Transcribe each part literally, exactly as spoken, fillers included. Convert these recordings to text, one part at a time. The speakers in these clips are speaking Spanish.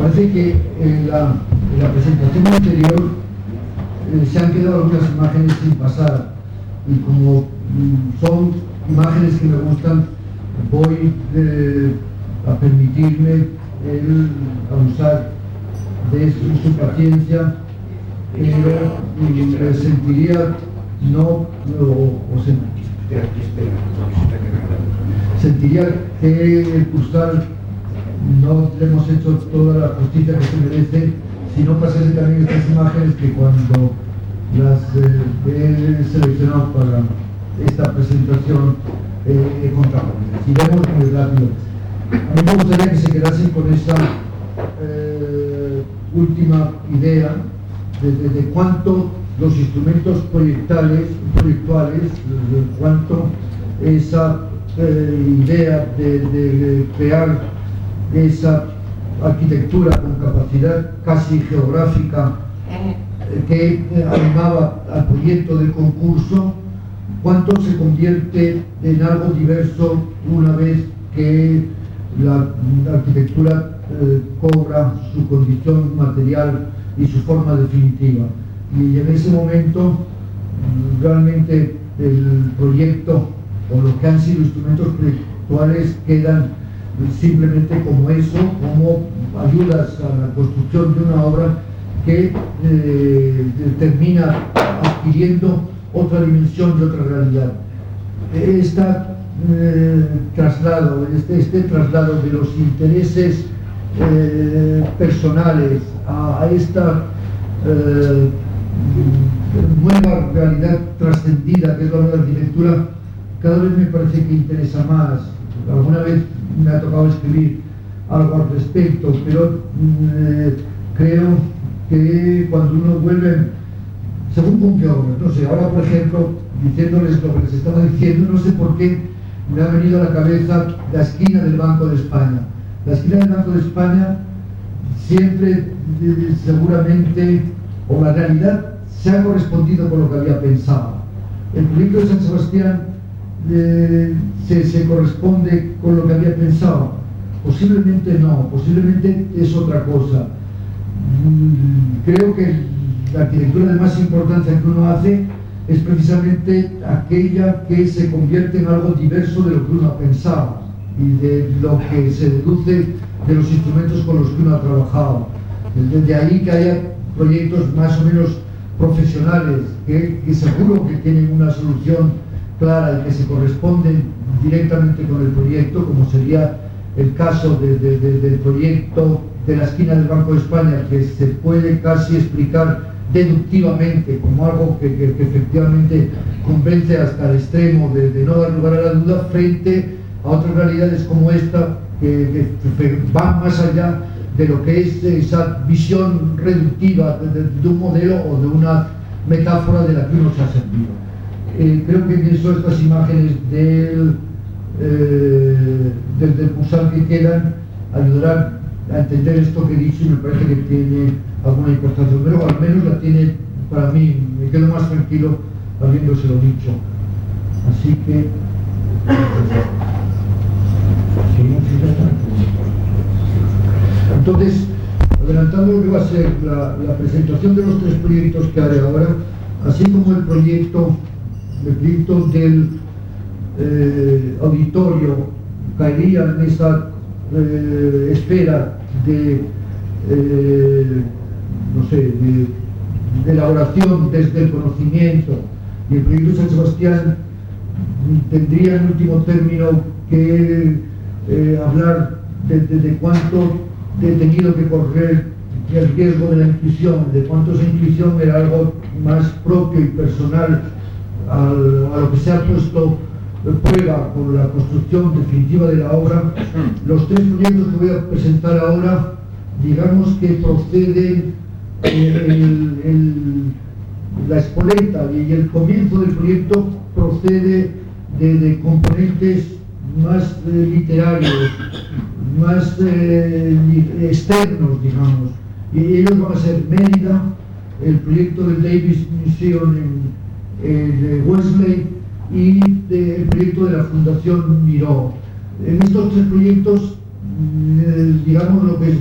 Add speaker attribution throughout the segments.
Speaker 1: parece que en la, en la presentación anterior eh, se han quedado algunas imágenes sin pasar, y como mm, son imágenes que me gustan, voy eh, a permitirme el abusar de su, su paciencia, pero eh, sentiría no o, o sen, sentiría que el Custal no le hemos hecho toda la justicia que se merece si no pasase también estas imágenes que cuando las eh, he seleccionado para esta presentación eh, he contado. Si vemos muy rápido, a mí me gustaría que se quedasen con esa eh, última idea de, de, de cuánto los instrumentos proyectales, proyectuales, de cuánto esa eh, idea de, de, de crear esa arquitectura con capacidad casi geográfica eh, que eh, animaba al proyecto del concurso, cuánto se convierte en algo diverso una vez que la, la arquitectura eh, cobra su condición material y su forma definitiva. Y en ese momento realmente el proyecto o lo que han sido instrumentos proyectuales quedan simplemente como eso, como ayudas a la construcción de una obra que eh, termina adquiriendo otra dimensión y otra realidad. Este eh, traslado, este, este traslado de los intereses eh, personales a, a esta eh, nueva realidad trascendida que es la nueva arquitectura, cada vez me parece que interesa más. Alguna vez me ha tocado escribir algo al respecto, pero eh, creo que cuando uno vuelve, según con qué obras, no sé, ahora por ejemplo, diciéndoles lo que les estaba diciendo, no sé por qué me ha venido a la cabeza la esquina del Banco de España. La esquina del Banco de España siempre, eh, seguramente, o la realidad se ha correspondido con lo que había pensado. El proyecto de San Sebastián eh, se, se corresponde con lo que había pensado. Posiblemente no, posiblemente es otra cosa. Mm, creo que la arquitectura de más importancia que uno hace es precisamente aquella que se convierte en algo diverso de lo que uno ha pensado y de lo que se deduce de los instrumentos con los que uno ha trabajado. Desde ahí que haya proyectos más o menos profesionales que, que seguro que tienen una solución clara y que se corresponden directamente con el proyecto, como sería el caso de, de, de, del proyecto de la esquina del Banco de España, que se puede casi explicar deductivamente como algo que, que, que efectivamente convence hasta el extremo de, de no dar lugar a la duda, frente a otras realidades como esta que, que, que van más allá de lo que es esa visión reductiva de, de, de un modelo o de una metáfora de la que uno se ha servido. Eh, creo que en eso estas imágenes del, eh, del, del Custal que quedan ayudarán a entender esto que he dicho, y me parece que tiene alguna importancia, pero al menos la tiene para mí. Me quedo más tranquilo habiéndoselo dicho. Así que entonces, adelantando lo que va a ser la, la presentación de los tres proyectos que haré ahora, así como el proyecto, el proyecto del eh, auditorio caería en esa eh, esfera de eh, no sé, de, de elaboración desde el conocimiento, y el proyecto de San Sebastián tendría en último término que eh, hablar de, de, de cuánto he tenido que correr el riesgo de la intuición, de cuánto esa intuición era algo más propio y personal al, a lo que se ha puesto prueba por la construcción definitiva de la obra. Los tres proyectos que voy a presentar ahora, digamos que proceden eh, el, el, la espoleta y el comienzo del proyecto procede de, de componentes más eh, literarios, más eh, externos, digamos, y ellos van a ser Mérida, el proyecto del Davis Museum en, en de Wesley y de, el proyecto de la Fundación Miró. En estos tres proyectos, eh, digamos, lo que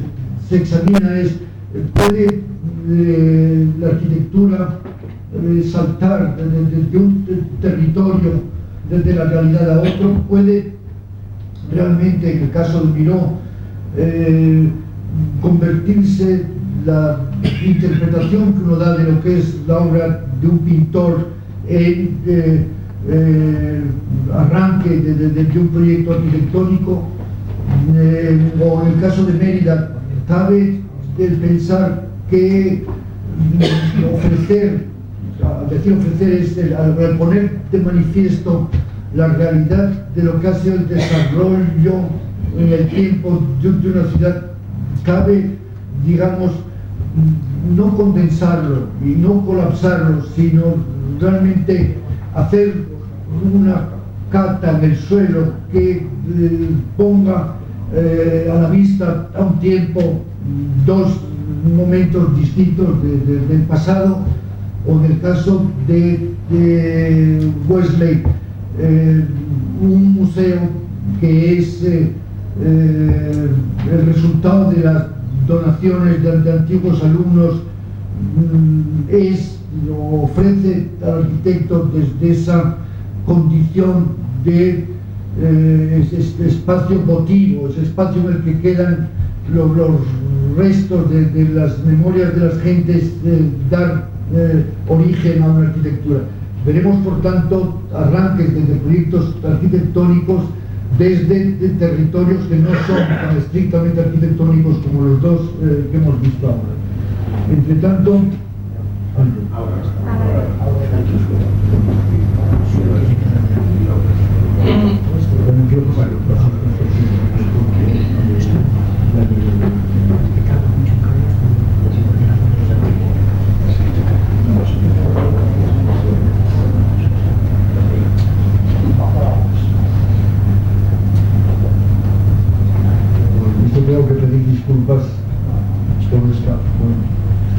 Speaker 1: se examina es, ¿puede eh, la arquitectura eh, saltar desde de, de un territorio, desde la realidad a otro? ¿Puede realmente, en el caso de Miró, eh, convertirse la interpretación que uno da de lo que es la obra de un pintor en eh, eh, arranque de, de, de un proyecto arquitectónico? Eh, o en el caso de Mérida, cabe el pensar que ofrecer, al decir ofrecer es el, al poner de manifiesto la realidad de lo que ha sido el desarrollo en el tiempo de, de una ciudad, cabe, digamos, no condensarlo y no colapsarlo, sino realmente hacer una cata en el suelo que eh, ponga eh, a la vista a un tiempo dos momentos distintos de, de, del pasado, o en el caso de, de Wesley, eh, un museo que es eh, eh, el resultado de las donaciones de, de antiguos alumnos, mm, es, ofrece al arquitecto desde esa condición de eh, ese espacio votivo, ese espacio en el que quedan los, los restos de, de las memorias de las gentes, de dar eh, origen a una arquitectura. Veremos, por tanto, arranques desde proyectos arquitectónicos desde de territorios que no son tan estrictamente arquitectónicos como los dos eh, que hemos visto ahora. Entre tanto, tengo que pedir disculpas por esta. Bueno.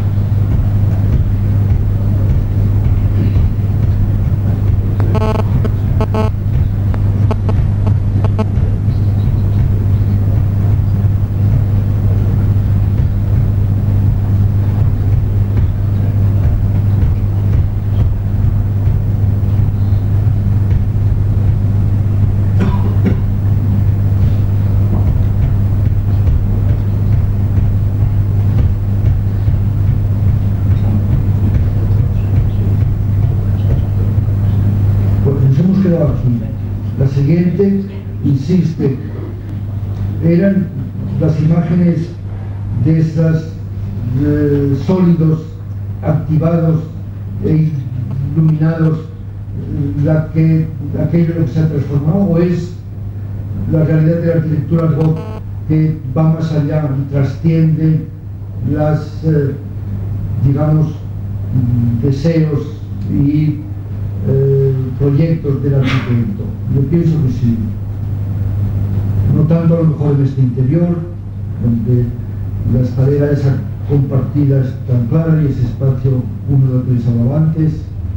Speaker 1: La siguiente insiste, eran las imágenes de esos eh, sólidos activados e iluminados, la que, aquello que se ha transformado, o es la realidad de la arquitectura Gothic que va más allá y trasciende las, eh, digamos, deseos y Eh, proyectos del arquitecto? Yo pienso que sí, no tanto a lo mejor en este interior, donde la escalera esa compartida es tan clara y ese espacio húmedo que les hablaba antes,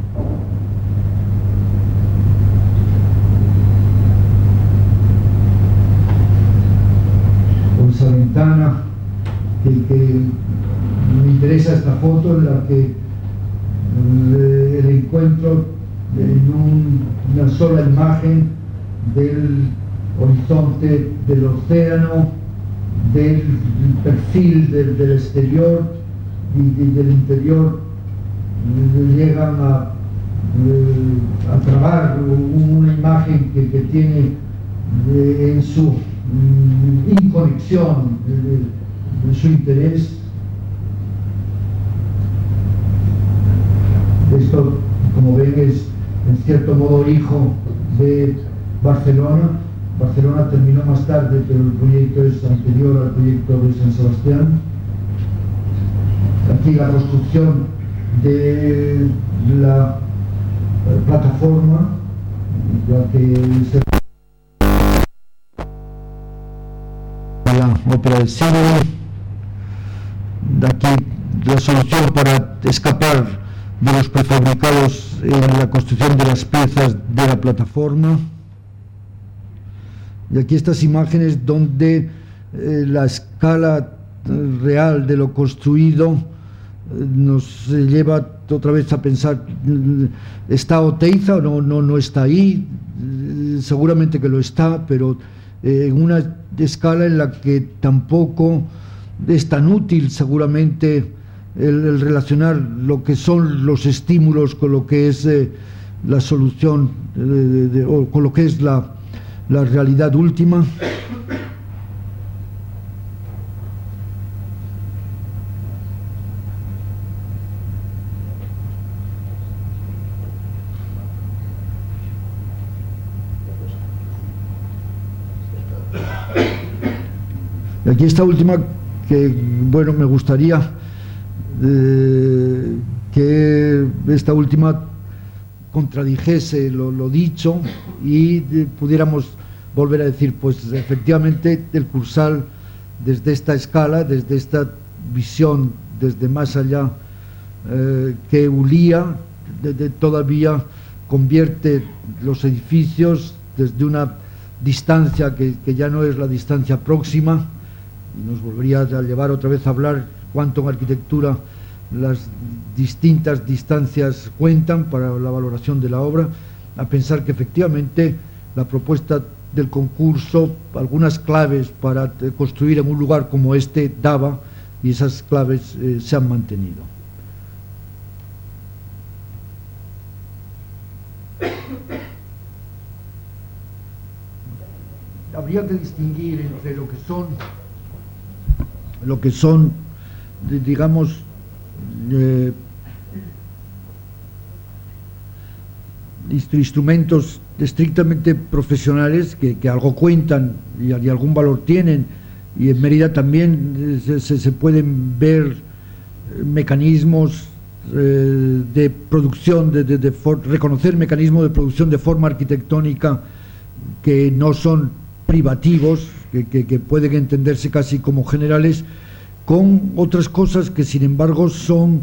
Speaker 1: o esa ventana que, que me interesa esta foto en la que eh, el encuentro en un, una sola imagen del horizonte del océano, del perfil del, del exterior y, y del interior, llegan a, a trabar una imagen que, que tiene de, en su mm, inconexión, de, de su interés. Esto, como ven, es en cierto modo hijo de Barcelona. Barcelona terminó más tarde, pero el proyecto es anterior al proyecto de San Sebastián. Aquí la construcción de la plataforma, la que se... la ópera del siglo. De aquí la solución para escapar de los prefabricados en la construcción de las piezas de la plataforma. Y aquí estas imágenes donde eh, la escala real de lo construido nos lleva otra vez a pensar, ¿está Oteiza o no, no, no está ahí? Seguramente que lo está, pero en una escala en la que tampoco es tan útil seguramente el, el relacionar lo que son los estímulos con lo que es eh, la solución de, de, de, o con lo que es la, la realidad última. Y aquí esta última, que bueno, me gustaría eh, que esta última contradijese lo, lo dicho y eh, pudiéramos volver a decir, pues efectivamente el Cursal, desde esta escala, desde esta visión, desde más allá eh, que Ulía, de, de, todavía convierte los edificios desde una distancia que, que ya no es la distancia próxima, y nos volvería a llevar otra vez a hablar cuánto en arquitectura las distintas distancias cuentan para la valoración de la obra, a pensar que efectivamente la propuesta del concurso algunas claves para construir en un lugar como este daba, y esas claves eh, se han mantenido. Habría que distinguir entre lo que son lo que son digamos eh, instrumentos estrictamente profesionales que, que algo cuentan y, y algún valor tienen, y en Mérida también se, se, se pueden ver mecanismos eh, de producción, de, de, de for, reconocer mecanismos de producción de forma arquitectónica que no son privativos, que, que, que pueden entenderse casi como generales, con otras cosas que sin embargo son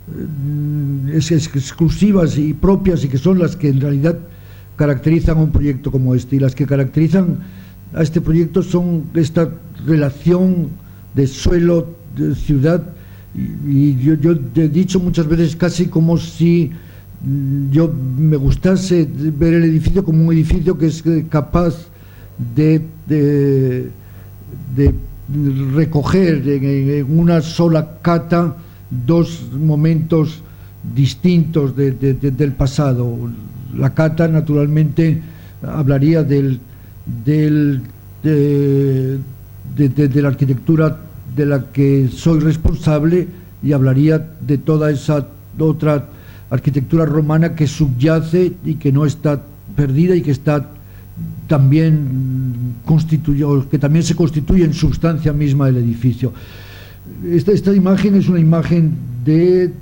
Speaker 1: eh, es, es exclusivas y propias, y que son las que en realidad caracterizan a un proyecto como este, y las que caracterizan a este proyecto son esta relación de suelo, de ciudad, y, y yo, yo he dicho muchas veces casi como si yo me gustase ver el edificio como un edificio que es capaz de, de, de recoger en, en una sola cata dos momentos distintos de, de, de, del pasado. La cata naturalmente hablaría del, del, de, de, de, de la arquitectura de la que soy responsable, y hablaría de toda esa otra arquitectura romana que subyace y que no está perdida, y que está también constituye, que también se constituye en sustancia misma del edificio. Esta, esta imagen es una imagen de,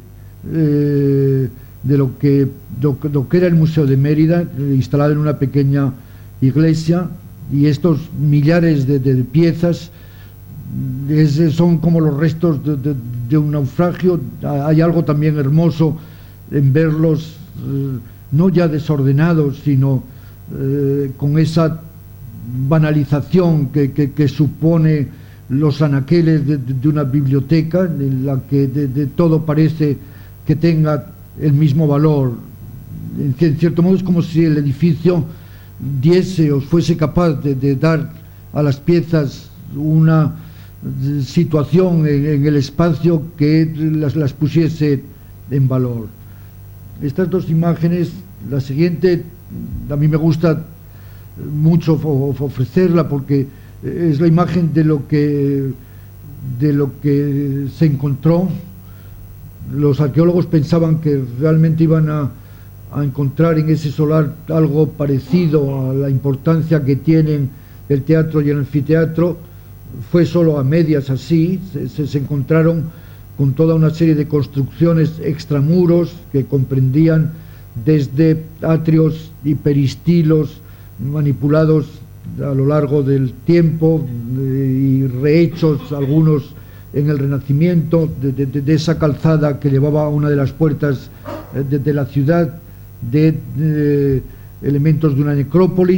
Speaker 1: eh, de lo, que, lo, lo que era el Museo de Mérida, eh, instalado en una pequeña iglesia, y estos millares de, de, de piezas es, son como los restos de, de, de un naufragio. Hay algo también hermoso en verlos eh, no ya desordenados, sino eh, con esa banalización que, que, que supone los anaqueles de, de una biblioteca, en la que de, de todo parece que tenga el mismo valor. En, en cierto modo es como si el edificio diese o fuese capaz de, de dar a las piezas una situación en, en el espacio que las, las pusiese en valor. Estas dos imágenes, la siguiente a mí me gusta mucho ofrecerla porque es la imagen de lo que de lo que se encontró. Los arqueólogos pensaban que realmente iban a, a encontrar en ese solar algo parecido a la importancia que tienen el teatro y el anfiteatro. Fue solo a medias así, se, se, se encontraron con toda una serie de construcciones extramuros que comprendían desde atrios y peristilos manipulados a lo largo del tiempo y rehechos, algunos en el Renacimiento, de, de, de esa calzada que llevaba a una de las puertas de, de la ciudad, de, de elementos de una necrópolis,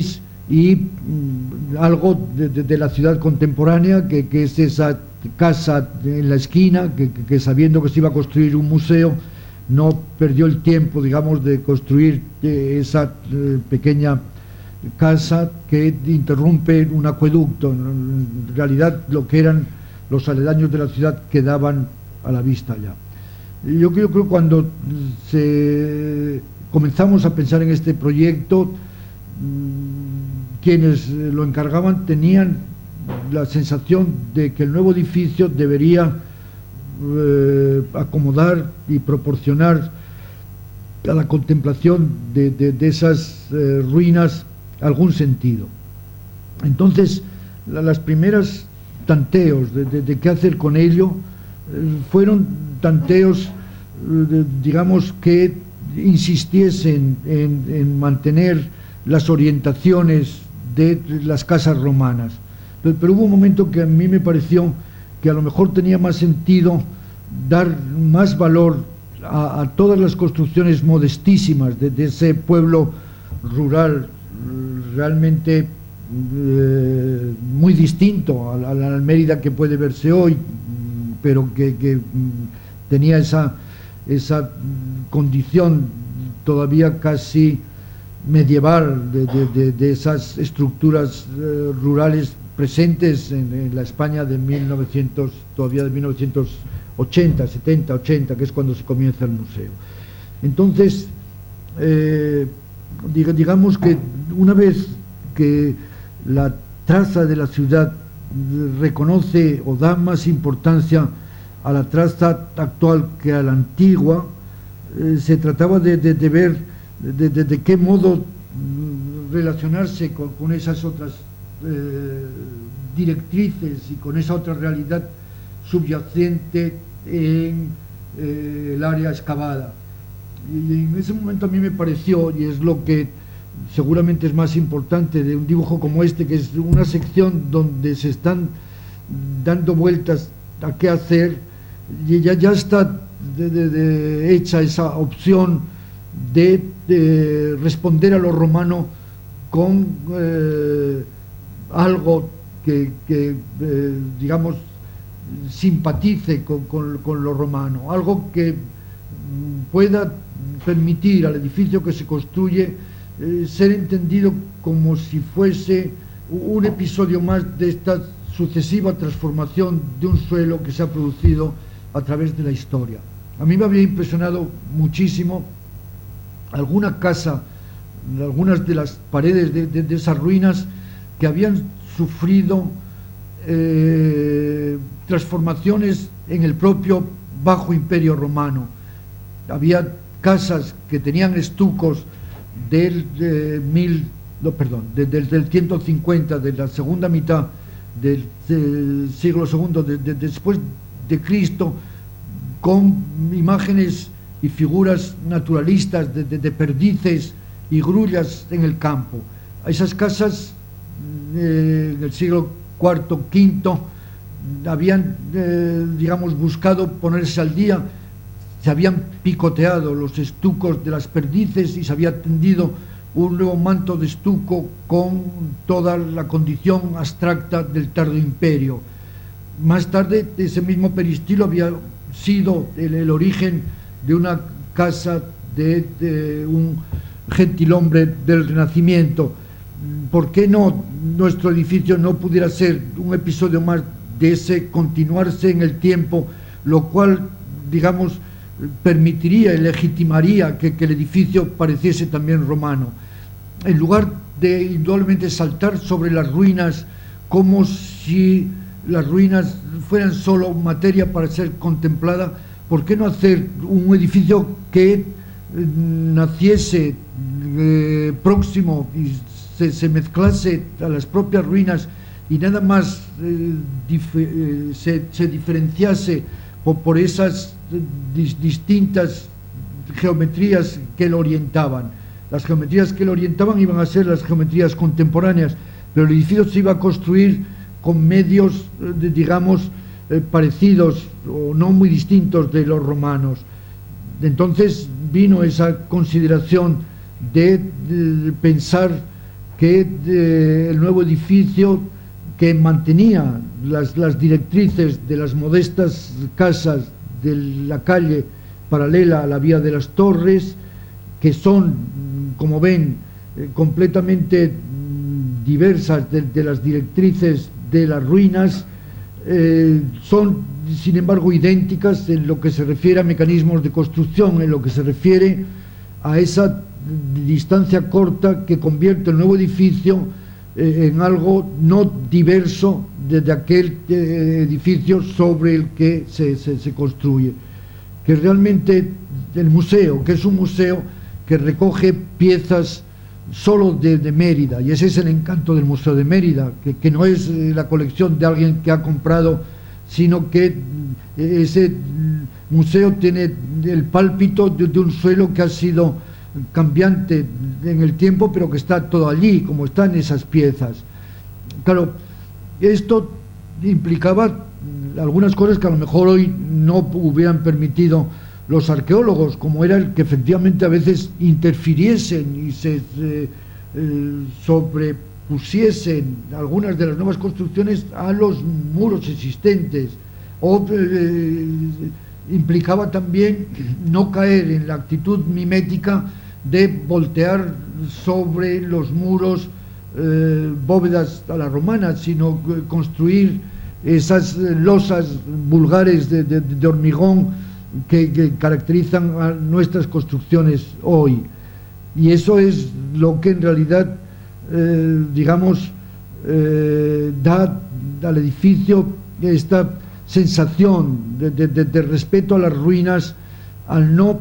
Speaker 1: y mm, algo de, de, de la ciudad contemporánea, que, que es esa casa en la esquina, que, que, que sabiendo que se iba a construir un museo, no perdió el tiempo, digamos, de construir eh, esa eh, pequeña casa que interrumpe un acueducto. En realidad lo que eran los aledaños de la ciudad quedaban a la vista ya. Yo creo que cuando se comenzamos a pensar en este proyecto, quienes lo encargaban tenían la sensación de que el nuevo edificio debería eh, acomodar y proporcionar a la contemplación de, de, de esas eh, ruinas algún sentido. Entonces, la, las primeras tanteos de, de, de qué hacer con ello eh, fueron tanteos, eh, digamos, que insistiesen en, en mantener las orientaciones de las casas romanas. Pero, pero hubo un momento que a mí me pareció que a lo mejor tenía más sentido dar más valor a, a todas las construcciones modestísimas de, de ese pueblo rural realmente eh, muy distinto a la, a la Mérida que puede verse hoy, pero que, que tenía esa, esa condición todavía casi medieval de, de, de, de esas estructuras eh, rurales presentes en, en la España de mil novecientos, todavía de mil novecientos ochenta, setenta, ochenta, que es cuando se comienza el museo. Entonces, eh, digamos que una vez que la traza de la ciudad reconoce o da más importancia a la traza actual que a la antigua, eh, se trataba de, de, de ver de, de, de qué modo relacionarse con, con esas otras eh, directrices y con esa otra realidad subyacente en eh, el área excavada. Y en ese momento a mí me pareció, y es lo que seguramente es más importante de un dibujo como este, que es una sección donde se están dando vueltas a qué hacer, y ya, ya está de, de, de hecha esa opción de, de responder a lo romano con eh, algo que, que eh, digamos, simpatice con, con, con lo romano, algo que pueda permitir al edificio que se construye eh, ser entendido como si fuese un episodio más de esta sucesiva transformación de un suelo que se ha producido a través de la historia. A mí me había impresionado muchísimo alguna casa, algunas de las paredes de, de, de esas ruinas que habían sufrido eh, transformaciones en el propio Bajo Imperio Romano. Había casas que tenían estucos del de mil, no, perdón, de, de, del ciento cincuenta, de la segunda mitad del, del siglo segundo de, de, después de Cristo, con imágenes y figuras naturalistas de, de, de perdices y grullas en el campo. Esas casas eh, en el siglo cuarto, quinto habían, eh, digamos, buscado ponerse al día. Se habían picoteado los estucos de las perdices y se había tendido un nuevo manto de estuco con toda la condición abstracta del tardo imperio. Más tarde, ese mismo peristilo había sido el, el origen de una casa de, de un gentilhombre del Renacimiento. ¿Por qué no nuestro edificio no pudiera ser un episodio más de ese continuarse en el tiempo, lo cual, digamos, permitiría y legitimaría que, que el edificio pareciese también romano, en lugar de indudablemente saltar sobre las ruinas como si las ruinas fueran solo materia para ser contemplada? ¿Por qué no hacer un edificio que eh, naciese eh, próximo y se, se mezclase a las propias ruinas y nada más eh, dif eh, se, se diferenciase por, por esas dis distintas geometrías que lo orientaban? Las geometrías que lo orientaban iban a ser las geometrías contemporáneas, pero el edificio se iba a construir con medios, eh, digamos, eh, parecidos o no muy distintos de los romanos. Entonces vino esa consideración de, de pensar que eh, el nuevo edificio, que mantenía las, las directrices de las modestas casas de la calle paralela a la vía de las Torres, que son, como ven, eh, completamente diversas de, de las directrices de las ruinas, eh, son sin embargo idénticas en lo que se refiere a mecanismos de construcción, en lo que se refiere a esa distancia corta que convierte el nuevo edificio eh, en algo no diverso de, de aquel eh, edificio sobre el que se, se, se construye, que realmente el museo, que es un museo que recoge piezas solo de, de Mérida, y ese es el encanto del Museo de Mérida, que, que no es eh, la colección de alguien que ha comprado, sino que eh, ese museo tiene el pálpito de, de un suelo que ha sido cambiante en el tiempo, pero que está todo allí, como están esas piezas. Claro, esto implicaba algunas cosas que a lo mejor hoy no hubieran permitido los arqueólogos, como era el que efectivamente a veces interfiriesen y se eh, eh, sobrepusiesen algunas de las nuevas construcciones a los muros existentes, o eh, implicaba también no caer en la actitud mimética de voltear sobre los muros eh, bóvedas a la romana, sino construir esas losas vulgares de, de, de hormigón que, que caracterizan a nuestras construcciones hoy. Y eso es lo que en realidad, eh, digamos, eh, da al edificio esta sensación de, de, de, de respeto a las ruinas, al no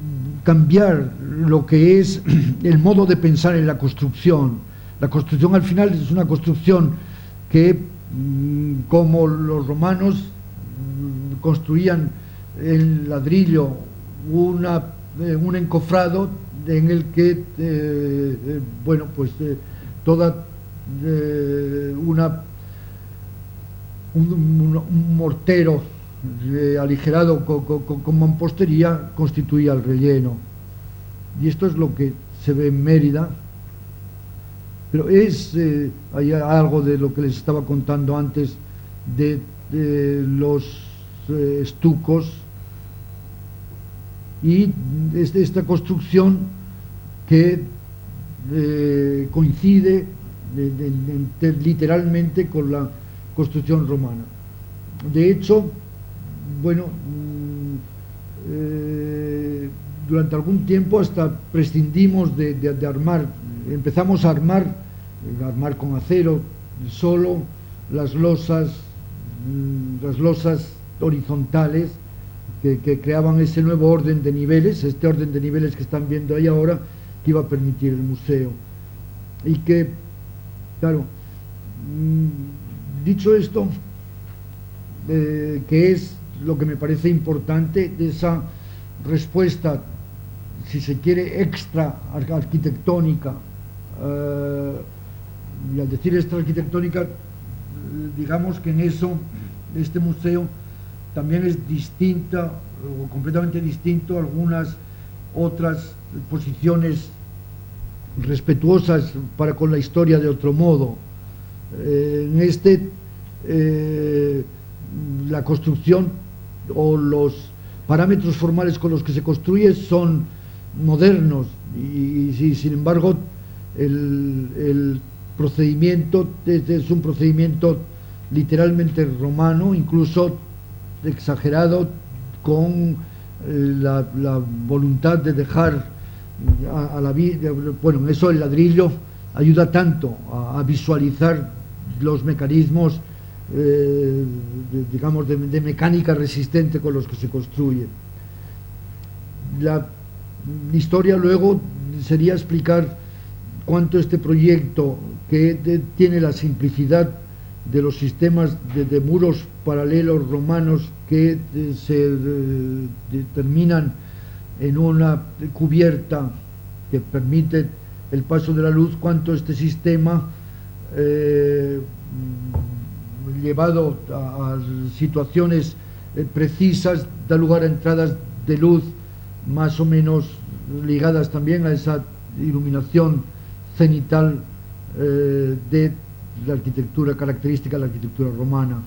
Speaker 1: cambiar lo que es el modo de pensar en la construcción. La construcción al final es una construcción que, como los romanos construían el ladrillo, una, eh, un encofrado en el que, eh, eh, bueno, pues eh, toda eh, una un, un, un mortero eh, aligerado con, con, con mampostería constituía el relleno. Y esto es lo que se ve en Mérida, pero es eh, hay algo de lo que les estaba contando antes de, de los eh, estucos y de esta construcción que eh, coincide de, de, de, de, literalmente con la construcción romana. De hecho, bueno, eh, durante algún tiempo hasta prescindimos de, de, de armar, empezamos a armar, a armar con acero solo las losas, las losas horizontales que, que creaban ese nuevo orden de niveles, este orden de niveles que están viendo ahí ahora, que iba a permitir el museo. Y que, claro, dicho esto, eh, que es lo que me parece importante de esa respuesta, si se quiere, extra arquitectónica, eh, y al decir extra arquitectónica, digamos que en eso este museo también es distinta o completamente distinto a algunas otras posiciones respetuosas para con la historia de otro modo. Eh, en este eh, la construcción o los parámetros formales con los que se construye son modernos y, y sin embargo el, el procedimiento es, es un procedimiento literalmente romano, incluso exagerado, con eh, la, la voluntad de dejar a, a la vida. Bueno, eso el ladrillo ayuda tanto a, a visualizar los mecanismos eh, de, digamos de, de mecánica resistente con los que se construye. La historia luego sería explicar cuánto este proyecto, que de, tiene la simplicidad de los sistemas de, de muros paralelos romanos que de, se de, de, terminan en una cubierta que permite el paso de la luz, cuánto este sistema eh, llevado a, a situaciones eh, precisas da lugar a entradas de luz más o menos ligadas también a esa iluminación cenital eh, de la arquitectura característica de la arquitectura romana.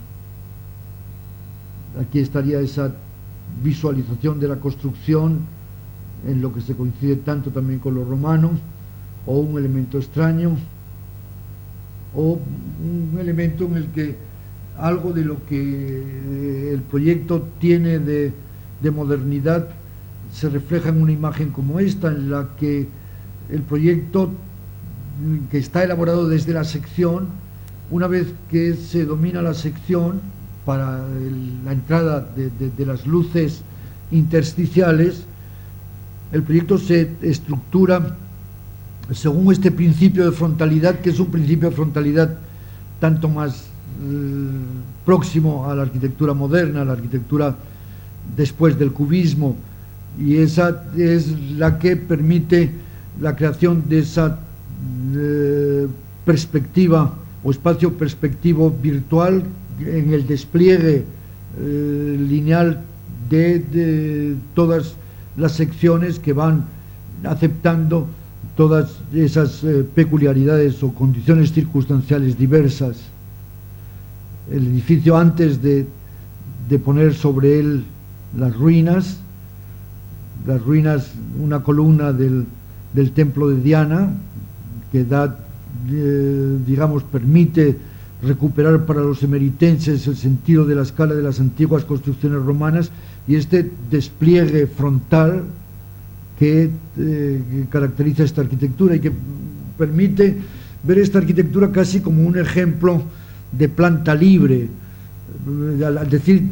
Speaker 1: Aquí estaría esa visualización de la construcción en lo que se coincide tanto también con lo romano, o un elemento extraño, o un elemento en el que algo de lo que el proyecto tiene de, de modernidad se refleja en una imagen como esta, en la que el proyecto, que está elaborado desde la sección, una vez que se domina la sección para el, la entrada de, de, de las luces intersticiales, el proyecto se estructura según este principio de frontalidad, que es un principio de frontalidad tanto más eh, próximo a la arquitectura moderna, a la arquitectura después del cubismo, y esa es la que permite la creación de esa eh, perspectiva o espacio perspectivo virtual en el despliegue eh, lineal de, de todas las secciones que van aceptando todas esas eh, peculiaridades o condiciones circunstanciales diversas. El edificio, antes de, de poner sobre él las ruinas, las ruinas, una columna del, del templo de Diana, que da, eh, digamos, permite recuperar para los emeritenses el sentido de la escala de las antiguas construcciones romanas, y este despliegue frontal que, eh, que caracteriza esta arquitectura y que permite ver esta arquitectura casi como un ejemplo de planta libre. Al decir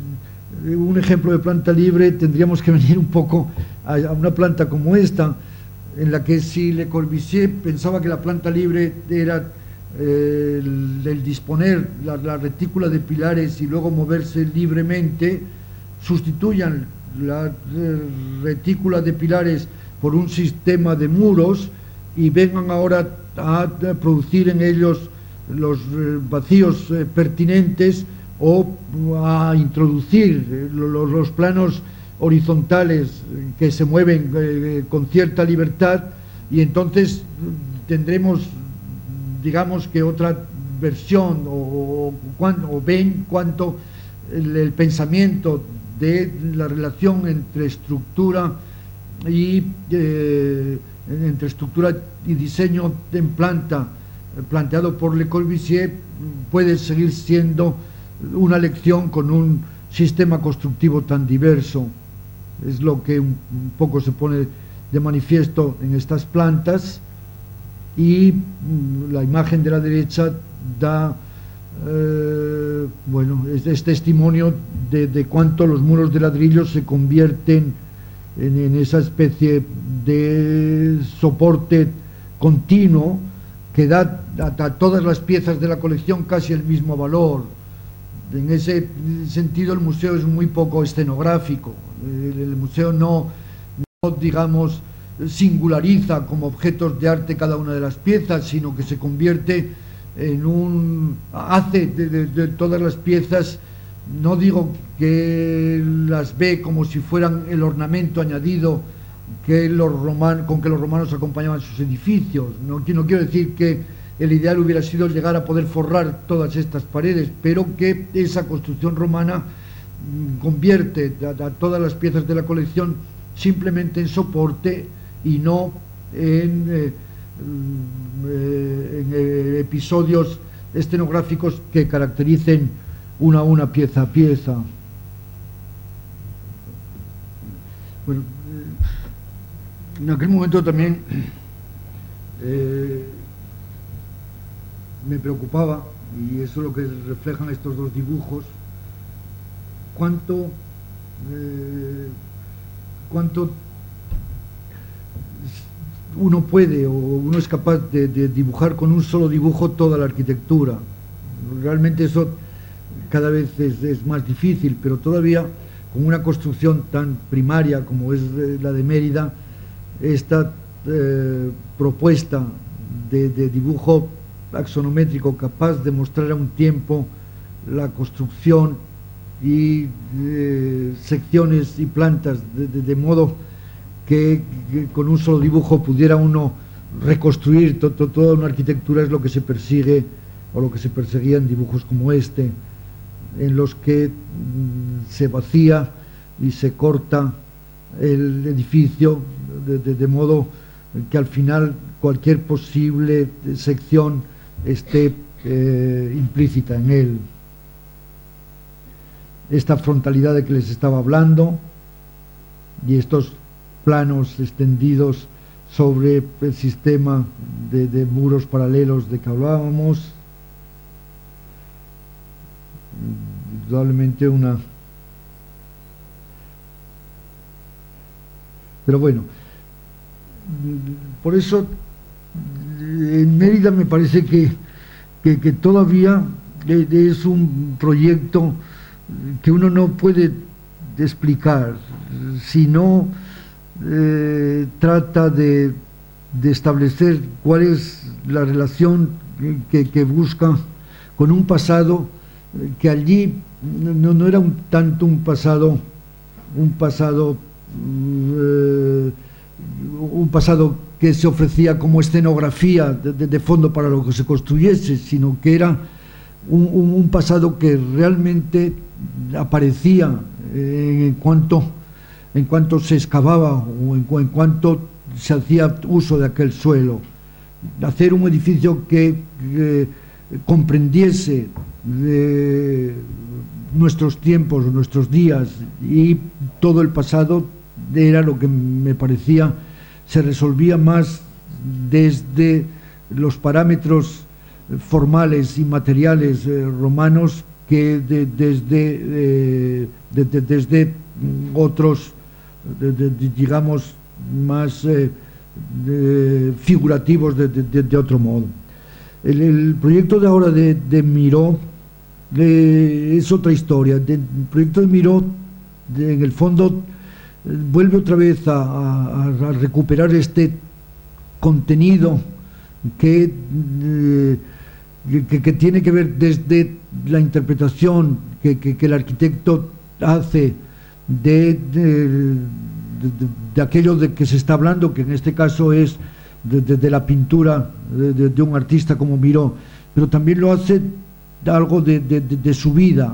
Speaker 1: un ejemplo de planta libre, tendríamos que venir un poco a, a una planta como esta, en la que si Le Corbusier pensaba que la planta libre era eh, el, el disponer la, la retícula de pilares y luego moverse libremente, sustituyan la eh, retícula de pilares por un sistema de muros y vengan ahora a, a producir en ellos los eh, vacíos eh, pertinentes, o a introducir eh, los, los planos horizontales que se mueven eh, con cierta libertad, y entonces tendremos, digamos, que otra versión o, o, o ven cuánto el, el pensamiento de la relación entre estructura y eh, entre estructura y diseño en planta planteado por Le Corbusier puede seguir siendo una lección con un sistema constructivo tan diverso. Es lo que un, un poco se pone de manifiesto en estas plantas, y mm, la imagen de la derecha da eh, bueno, es, es testimonio de, de cuánto los muros de ladrillo se convierten en, en esa especie de soporte continuo que da a, a todas las piezas de la colección casi el mismo valor. En ese sentido, el museo es muy poco escenográfico. El, el museo no, no, digamos, singulariza como objetos de arte cada una de las piezas, sino que se convierte en un... hace de, de, de todas las piezas, no digo que las ve como si fueran el ornamento añadido que los romanos, con que los romanos acompañaban sus edificios. No, no quiero decir que el ideal hubiera sido llegar a poder forrar todas estas paredes, pero que esa construcción romana convierte a, a todas las piezas de la colección simplemente en soporte y no en, eh, en eh, episodios escenográficos que caractericen una a una, pieza a pieza. Bueno, en aquel momento también eh, me preocupaba, y eso es lo que reflejan estos dos dibujos, cuánto eh, cuánto uno puede o uno es capaz de, de dibujar con un solo dibujo toda la arquitectura. Realmente eso cada vez es, es más difícil, pero todavía con una construcción tan primaria como es la de Mérida, esta eh, propuesta de, de dibujo axonométrico capaz de mostrar a un tiempo la construcción y eh, secciones y plantas de, de, de modo que, que con un solo dibujo pudiera uno reconstruir to, to, toda una arquitectura es lo que se persigue o lo que se perseguía en dibujos como este, en los que mm, se vacía y se corta el edificio de, de, de modo que al final cualquier posible sección esté eh, implícita en él. Esta frontalidad de que les estaba hablando y estos planos extendidos sobre el sistema de, de muros paralelos de que hablábamos, indudablemente una... Pero bueno, por eso en Mérida me parece que, que, que todavía es un proyecto que uno no puede explicar si no eh, trata de, de establecer cuál es la relación que, que busca con un pasado que allí no, no era un tanto un pasado un pasado eh, un pasado que se ofrecía como escenografía de, de, de fondo para lo que se construyese, sino que era un, un, un pasado que realmente aparecía eh, en cuanto en cuanto se excavaba o en, en cuanto se hacía uso de aquel suelo. Hacer un edificio que eh, comprendiese de nuestros tiempos, nuestros días y todo el pasado era lo que me parecía se resolvía más desde los parámetros formales y materiales eh, romanos que de, desde, eh, de, de, desde otros, de, de, de, digamos, más eh, de, figurativos de, de, de otro modo. El, el proyecto de ahora de, de Miró de, es otra historia. De, el proyecto de Miró, de, en el fondo, vuelve otra vez a, a, a recuperar este contenido que, eh, que, que tiene que ver desde la interpretación que, que, que el arquitecto hace de, de, de, de aquello de que se está hablando, que en este caso es de, de, de la pintura de, de, de un artista como Miró, pero también lo hace algo de, de, de, de su vida.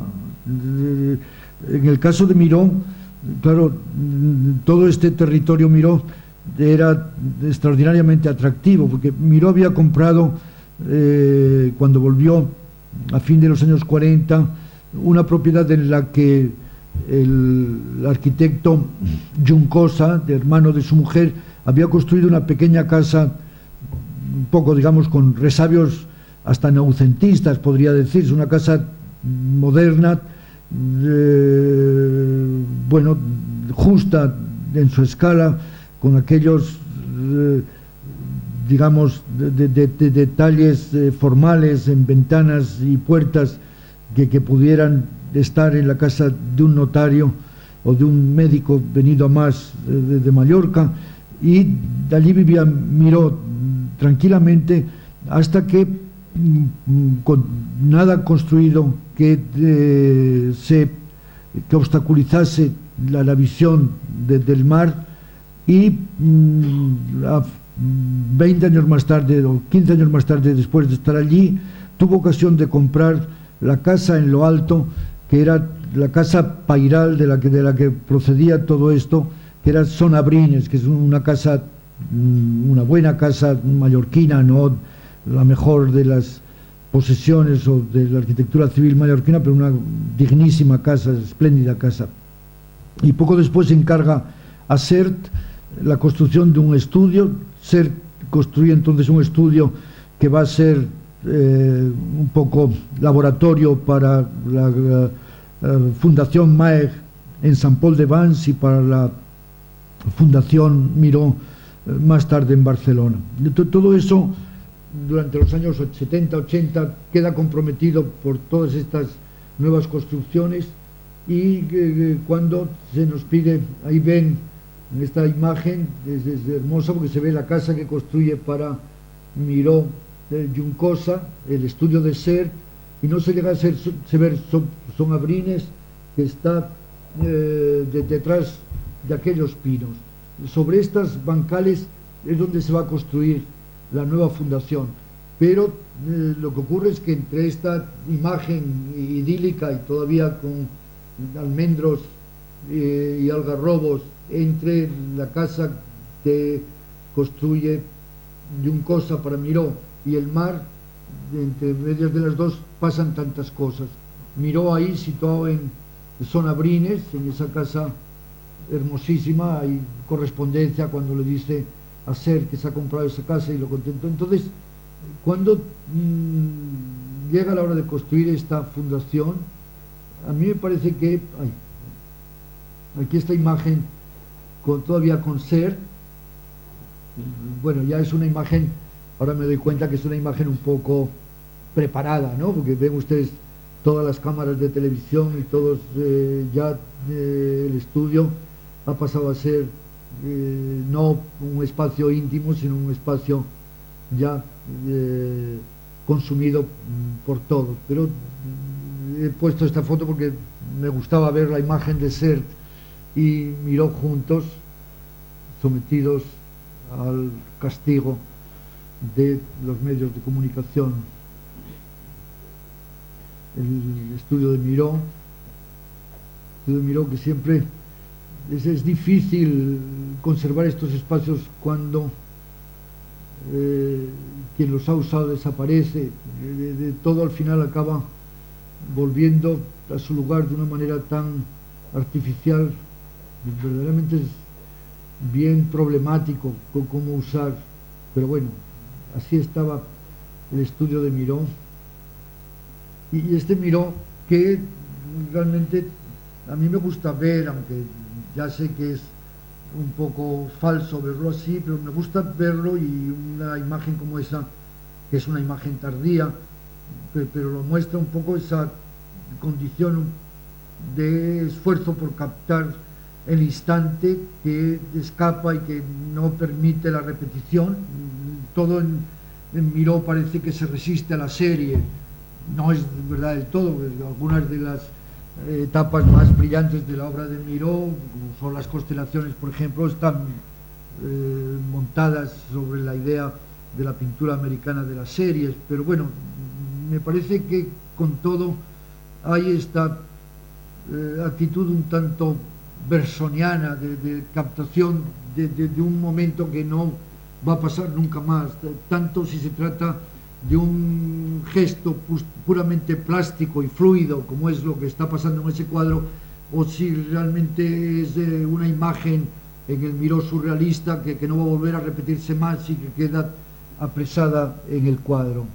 Speaker 1: En el caso de Miró, claro, todo este territorio Miró era extraordinariamente atractivo, porque Miró había comprado, eh, cuando volvió a fin de los años cuarenta, una propiedad en la que el arquitecto Juncosa, hermano de su mujer, había construido una pequeña casa, un poco, digamos, con resabios hasta noucentistas, podría decirse, una casa moderna, Eh, bueno, justa en su escala, con aquellos eh, digamos de, de, de detalles eh, formales en ventanas y puertas que, que pudieran estar en la casa de un notario o de un médico venido a más eh, de, de Mallorca, y de allí vivía Miró tranquilamente hasta que con nada construido que eh, se que obstaculizase la, la visión de, del mar, y mm, a veinte años más tarde o quince años más tarde, después de estar allí, tuvo ocasión de comprar la casa en lo alto, que era la casa pairal de la que, de la que procedía todo esto, que era Son Abrines, que es una casa, una buena casa mallorquina, no la mejor de las posesiones o de la arquitectura civil mallorquina, pero una dignísima casa, espléndida casa. Y poco después encarga a Sert la construcción de un estudio. Sert construye entonces un estudio que va a ser eh, un poco laboratorio para la, la, la Fundación Maeg en Sant Pol de Vans y para la Fundación Miró eh, más tarde en Barcelona. Todo eso durante los años setenta, ochenta queda comprometido por todas estas nuevas construcciones, y eh, cuando se nos pide, ahí ven en esta imagen, es, es hermosa porque se ve la casa que construye para Miró de Juncosa, el estudio de Sert, y no se llega a ser, se ver son, son Abrines, que está eh, de, detrás de aquellos pinos. Sobre estas bancales es donde se va a construir la nueva fundación. Pero eh, lo que ocurre es que entre esta imagen idílica y todavía con almendros eh, y algarrobos, entre la casa que construye Juncosa para Miró y el mar, entre medias de las dos pasan tantas cosas. Miró ahí situado en Son Abrines, en esa casa hermosísima, hay correspondencia cuando le dice a Ser que se ha comprado esa casa y lo contentó. Entonces, cuando mmm, llega la hora de construir esta fundación, a mí me parece que ay, aquí esta imagen con, todavía con Ser, bueno, ya es una imagen, ahora me doy cuenta que es una imagen un poco preparada, ¿no? Porque ven ustedes todas las cámaras de televisión y todos eh, ya eh, el estudio ha pasado a ser eh, no un espacio íntimo, sino un espacio ya eh, consumido por todos. Pero he puesto esta foto porque me gustaba ver la imagen de Sert y Miró juntos, sometidos al castigo de los medios de comunicación. El estudio de Miró, el estudio de Miró que siempre es, es difícil conservar estos espacios cuando eh, quien los ha usado desaparece, de, de, de todo al final acaba volviendo a su lugar de una manera tan artificial. Verdaderamente es bien problemático cómo usar, pero bueno, así estaba el estudio de Miró. Y este Miró que realmente a mí me gusta ver, aunque ya sé que es un poco falso verlo así, pero me gusta verlo, y una imagen como esa, que es una imagen tardía, pero, pero lo muestra un poco esa condición de esfuerzo por captar el instante que escapa y que no permite la repetición. Todo en, en Miró parece que se resiste a la serie. No es verdad del todo. Algunas de las eh, etapas más brillantes de la obra de Miró, como son las constelaciones, por ejemplo, están eh, montadas sobre la idea de la pintura americana de las series. Pero bueno, me parece que con todo hay esta eh, actitud un tanto bersoniana de, de captación de, de, de un momento que no va a pasar nunca más, tanto si se trata de un gesto puramente plástico y fluido, como es lo que está pasando en ese cuadro, o si realmente es eh, una imagen en el Miró surrealista que, que no va a volver a repetirse más y que queda apresada en el cuadro.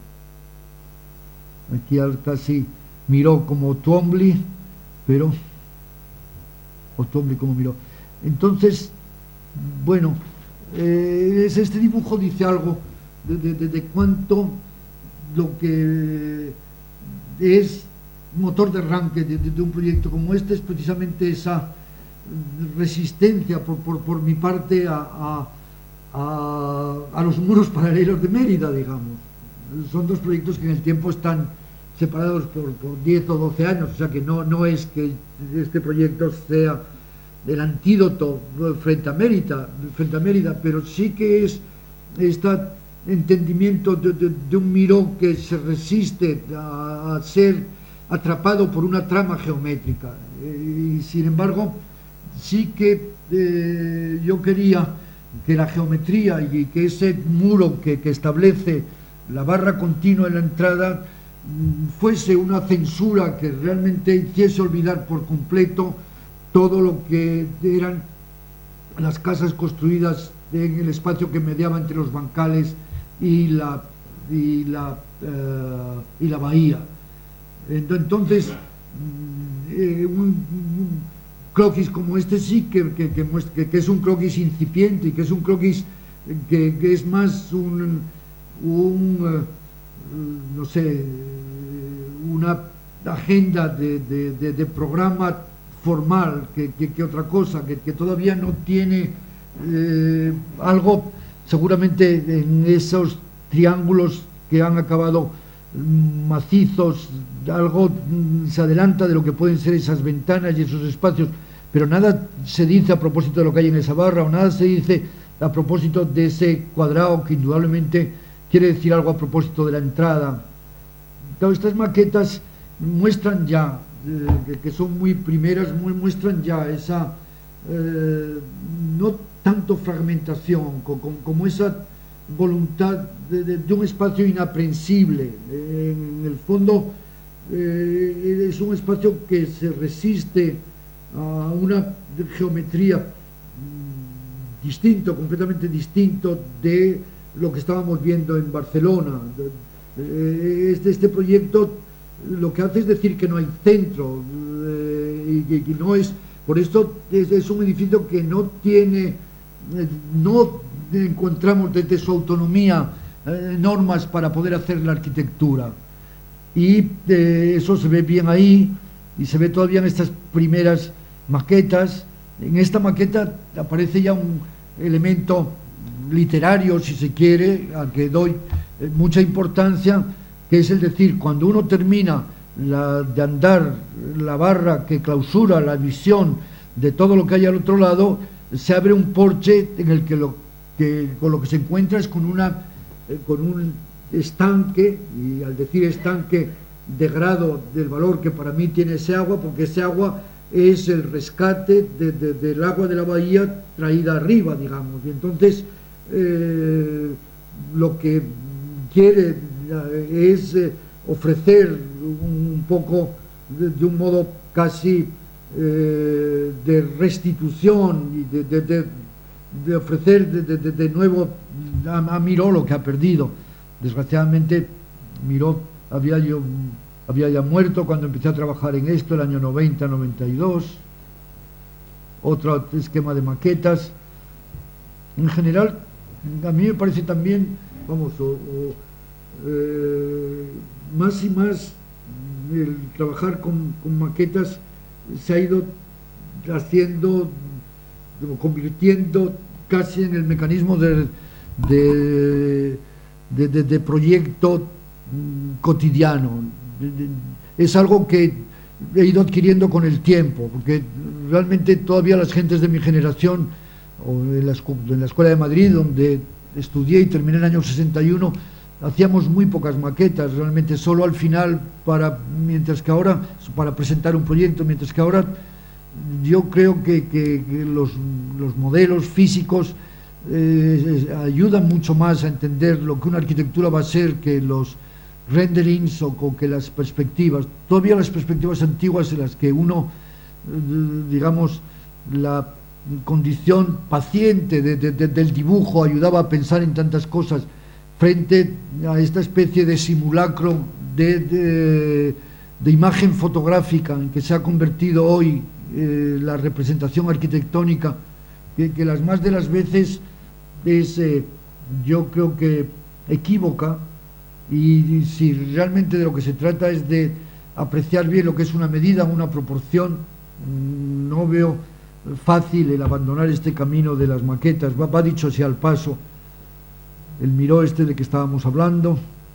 Speaker 1: Aquí casi Miró como Twombly, pero o Twombly como Miró. Entonces, bueno, eh, es este dibujo dice algo de, de, de, de cuánto lo que es motor de arranque de, de, de un proyecto como este es precisamente esa resistencia por, por, por mi parte a, a, a, a los muros paralelos de Mérida, digamos. Son dos proyectos que en el tiempo están separados por, por diez o doce años, o sea que no, no es que este proyecto sea el antídoto frente a Mérida, frente a Mérida, pero sí que es este entendimiento de, de, de un Miró que se resiste a, a ser atrapado por una trama geométrica. Y sin embargo, sí que eh, yo quería que la geometría y que ese muro que, que establece la barra continua en la entrada fuese una censura que realmente hiciese olvidar por completo todo lo que eran las casas construidas en el espacio que mediaba entre los bancales y la, y la, uh, y la bahía. Entonces, eh, un, un croquis como este sí que, que, que, que es un croquis incipiente y que es un croquis que, que es más un, un uh, no sé, una agenda de, de, de, de programa formal que, que, que otra cosa, que, que todavía no tiene eh, algo seguramente en esos triángulos que han acabado macizos, algo se adelanta de lo que pueden ser esas ventanas y esos espacios, pero nada se dice a propósito de lo que hay en esa barra, o nada se dice a propósito de ese cuadrado que indudablemente quiere decir algo a propósito de la entrada. Claro, estas maquetas muestran ya, eh, que, que son muy primeras, muy, muestran ya esa, eh, no tanto fragmentación, como, como esa voluntad de, de, de un espacio inaprensible. Eh, en el fondo, eh, es un espacio que se resiste a una geometría distinto, completamente distinto de lo que estábamos viendo en Barcelona. Este, este proyecto lo que hace es decir que no hay centro, eh, y, y no es, por esto es, es un edificio que no tiene, no encontramos desde su autonomía eh, normas para poder hacer la arquitectura, y eh, eso se ve bien ahí, y se ve todavía en estas primeras maquetas. En esta maqueta aparece ya un elemento literario, si se quiere, al que doy mucha importancia, que es el decir, cuando uno termina la, de andar la barra que clausura la visión de todo lo que hay al otro lado, se abre un porche en el que lo que con lo que se encuentra es con una eh, con un estanque, y al decir estanque degrado del valor que para mí tiene ese agua, porque ese agua es el rescate de, de, del agua de la bahía traída arriba, digamos, y entonces eh, lo que quiere es eh, ofrecer un, un poco de, de un modo casi eh, de restitución y de, de, de, de ofrecer de, de, de nuevo a, a Miró lo que ha perdido. Desgraciadamente Miró había yo había ya muerto cuando empecé a trabajar en esto, el año noventa, noventa y dos. Otro esquema de maquetas. En general, a mí me parece también, vamos, o, o, eh, más y más el trabajar con, con maquetas se ha ido haciendo, convirtiendo casi en el mecanismo de, de, de, de, de proyecto cotidiano. Es algo que he ido adquiriendo con el tiempo, porque realmente todavía las gentes de mi generación, o en la, en la Escuela de Madrid, donde estudié y terminé en el año sesenta y uno, hacíamos muy pocas maquetas, realmente solo al final, para, mientras que ahora, para presentar un proyecto, mientras que ahora yo creo que, que, que los, los modelos físicos eh, ayudan mucho más a entender lo que una arquitectura va a ser que los renderings o con que las perspectivas. Todavía las perspectivas antiguas en las que uno, digamos, la condición paciente de, de, de, del dibujo ayudaba a pensar en tantas cosas, frente a esta especie de simulacro de, de, de imagen fotográfica en que se ha convertido hoy eh, la representación arquitectónica, que, que las más de las veces es, eh, yo creo que equívoca. Y si realmente de lo que se trata es de apreciar bien lo que es una medida, una proporción, no veo fácil el abandonar este camino de las maquetas. Va, va dicho sea al paso, el Miró este de que estábamos hablando,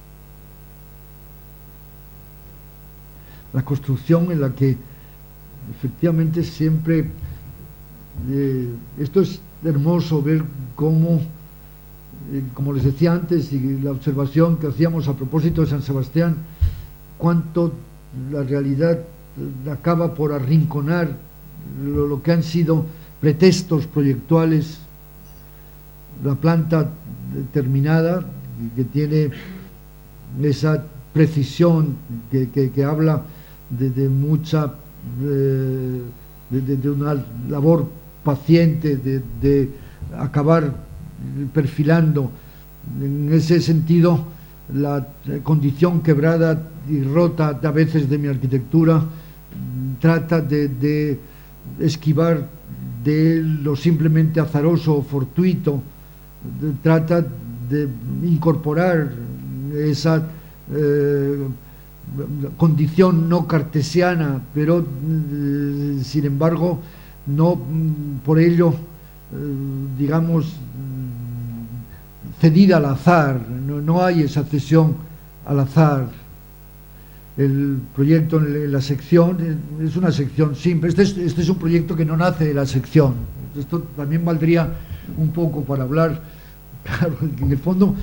Speaker 1: la construcción en la que efectivamente siempre, eh, esto es hermoso ver cómo, como les decía antes, y la observación que hacíamos a propósito de San Sebastián, cuánto la realidad acaba por arrinconar lo, lo que han sido pretextos proyectuales, la planta terminada, que tiene esa precisión que, que, que habla de, de mucha, de, de, de una labor paciente, de, de acabar perfilando en ese sentido la condición quebrada y rota a veces de mi arquitectura. Trata de, de esquivar de lo simplemente azaroso o fortuito, de, trata de incorporar esa eh, condición no cartesiana, pero eh, sin embargo no por ello eh, digamos cedida al azar. No, no hay esa cesión al azar. El proyecto en la sección es una sección simple. Este es, este es un proyecto que no nace de la sección. Esto también valdría un poco para hablar. Claro, en el fondo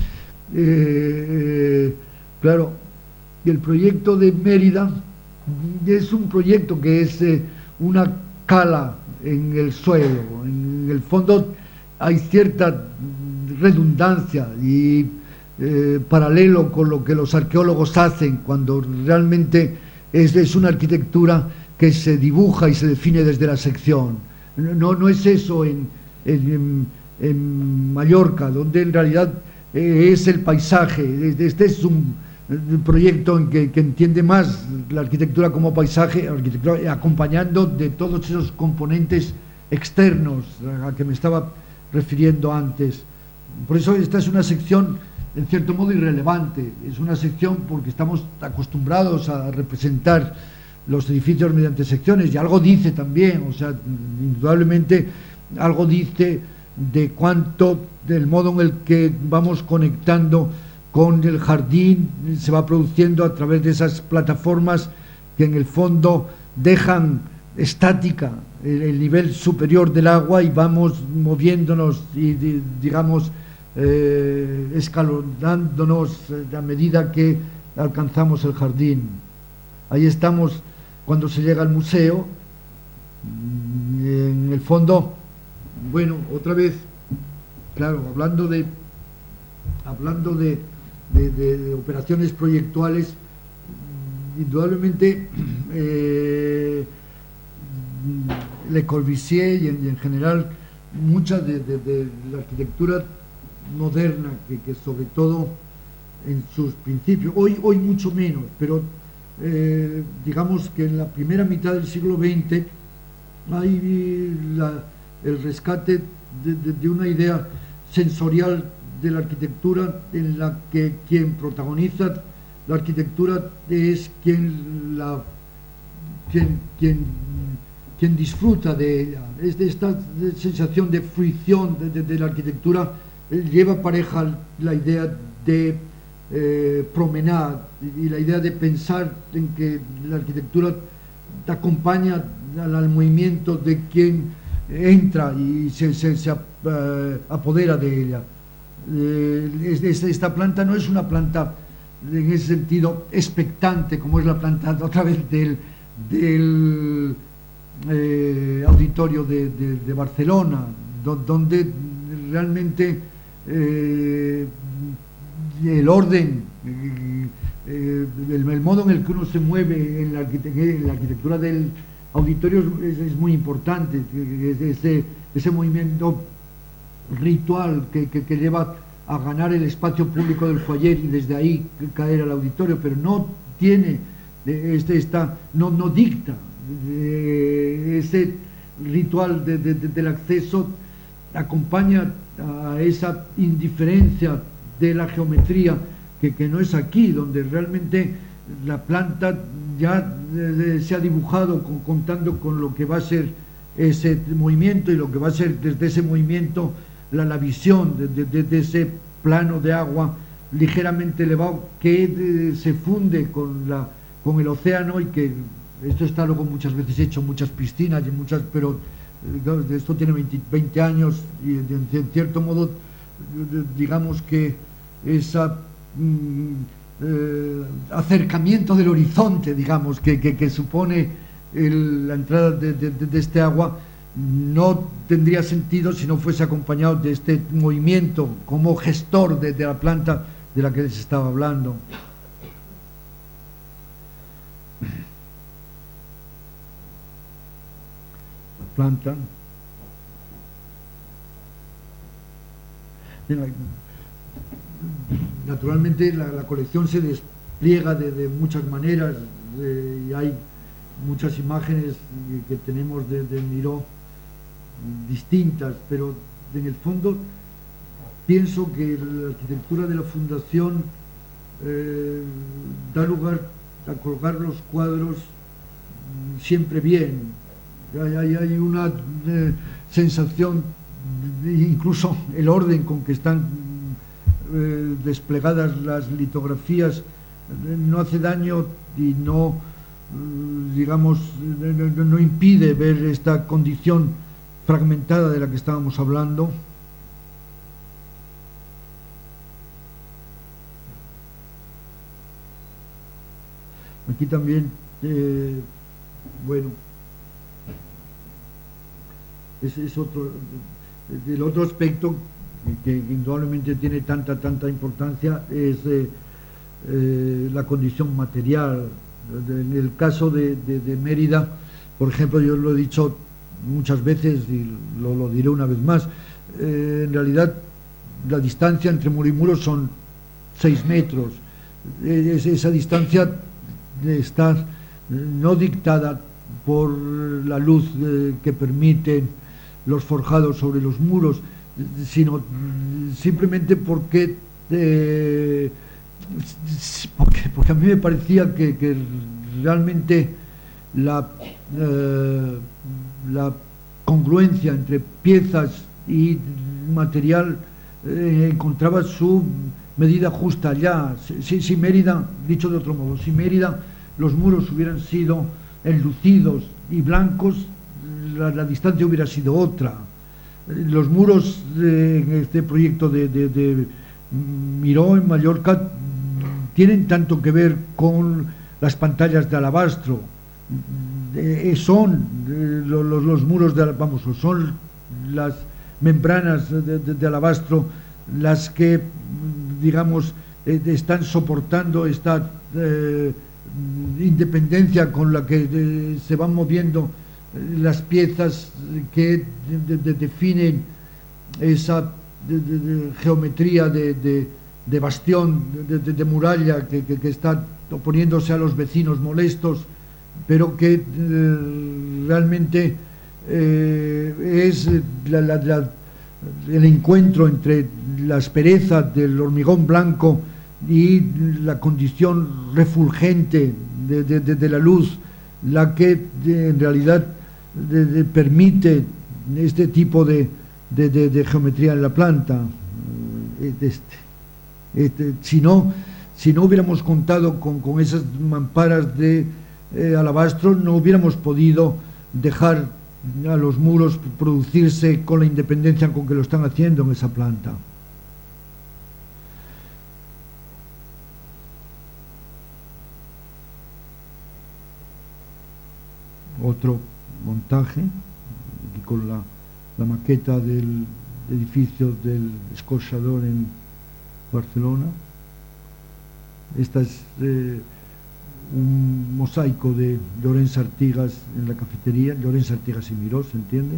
Speaker 1: eh, claro, el proyecto de Mérida es un proyecto que es eh, una cala en el suelo. En el fondo hay cierta redundancia y eh, paralelo con lo que los arqueólogos hacen cuando realmente es, es una arquitectura que se dibuja y se define desde la sección. No, no es eso en, en, en Mallorca, donde en realidad eh, es el paisaje. Este es un, un proyecto en que, que entiende más la arquitectura como paisaje, arquitectura, acompañando de todos esos componentes externos a que me estaba refiriendo antes. Por eso esta es una sección en cierto modo irrelevante, es una sección porque estamos acostumbrados a representar los edificios mediante secciones, y algo dice también, o sea, indudablemente algo dice de cuánto, del modo en el que vamos conectando con el jardín, se va produciendo a través de esas plataformas que en el fondo dejan estática el, el nivel superior del agua y vamos moviéndonos y digamos eh, escalonándonos a medida que alcanzamos el jardín. Ahí estamos cuando se llega al museo. En el fondo, bueno, otra vez, claro, hablando de hablando de, de, de, de operaciones proyectuales, indudablemente eh, Le Corbusier y en, y en general mucha de, de, de la arquitectura moderna, que, que sobre todo en sus principios, hoy, hoy mucho menos, pero eh, digamos que en la primera mitad del siglo veinte hay la, el rescate de, de, de una idea sensorial de la arquitectura en la que quien protagoniza la arquitectura es quien la quien, quien, quien disfruta de ella. Es de esta sensación de fruición de, de, de la arquitectura eh, lleva pareja la idea de eh, promenade y la idea de pensar en que la arquitectura acompaña al, al movimiento de quien entra y se, se, se uh, apodera de ella. Eh, esta planta no es una planta en ese sentido expectante como es la planta otra vez del, del eh, auditorio de, de, de Barcelona, do, donde realmente eh, el orden, eh, el, el modo en el que uno se mueve en la, en la arquitectura del auditorio es, es muy importante, ese, ese movimiento ritual que, que, que lleva a ganar el espacio público del foyer y desde ahí caer al auditorio, pero no tiene este, esta, no, no dicta eh, ese ritual de, de, de, del acceso, acompaña a esa indiferencia de la geometría que, que no es aquí, donde realmente la planta ya eh, se ha dibujado con, contando con lo que va a ser ese movimiento y lo que va a ser desde ese movimiento la, la visión de, de, de ese plano de agua ligeramente elevado que de, se funde con, la, con el océano, y que esto está luego muchas veces hecho en muchas piscinas y muchas, pero eh, esto tiene veinte, veinte años y de, de, en cierto modo de, digamos que esa mm, eh, acercamiento del horizonte, digamos, que, que, que supone el, la entrada de, de, de este agua, no tendría sentido si no fuese acompañado de este movimiento como gestor de, de la planta de la que les estaba hablando. La planta. Naturalmente la, la colección se despliega de, de muchas maneras de, y hay muchas imágenes que tenemos de, de Miró distintas, pero en el fondo pienso que la arquitectura de la fundación eh, da lugar a colgar los cuadros siempre bien. Hay, hay, hay una eh, sensación, incluso el orden con que están eh, desplegadas las litografías eh, no hace daño y no eh, digamos no, no impide ver esta condición fragmentada de la que estábamos hablando. Aquí también, eh, bueno, ese es otro, el otro aspecto que indudablemente tiene tanta, tanta importancia es eh, eh, la condición material. En el caso de, de, de Mérida, por ejemplo, yo lo he dicho muchas veces y lo, lo diré una vez más, eh, en realidad la distancia entre muro y muro son seis metros. Eh, esa distancia está no dictada por la luz eh, que permiten los forjados sobre los muros, sino simplemente porque, eh, porque, porque a mí me parecía que, que realmente la, eh, la congruencia entre piezas y material eh, encontraba su medida justa allá. Si, si Mérida, dicho de otro modo, si Mérida los muros hubieran sido enlucidos y blancos, la, la distancia hubiera sido otra. Los muros de, en este proyecto de, de, de Miró en Mallorca tienen tanto que ver con las pantallas de alabastro. Eh, son eh, los, los muros de, vamos, son las membranas de, de, de alabastro las que, digamos, eh, están soportando esta eh, independencia con la que eh, se van moviendo las piezas que de, de, definen esa de, de, de geometría de, de, de bastión, de, de, de muralla que, que, que está oponiéndose a los vecinos molestos, pero que eh, realmente eh, es la, la, la, el encuentro entre la aspereza del hormigón blanco y la condición refulgente de, de, de, de la luz, la que de, en realidad de, de, permite este tipo de, de, de, de geometría en la planta. Este, este, si, no, si no hubiéramos contado con, con esas mamparas de eh, alabastro, no hubiéramos podido dejar a los muros producirse con la independencia con que lo están haciendo en esa planta. Otro montaje, aquí con la, la maqueta del edificio del Escorxador en Barcelona. Esta es eh, un mosaico de Llorens Artigas en la cafetería, Llorens Artigas y Miró, ¿se entiende?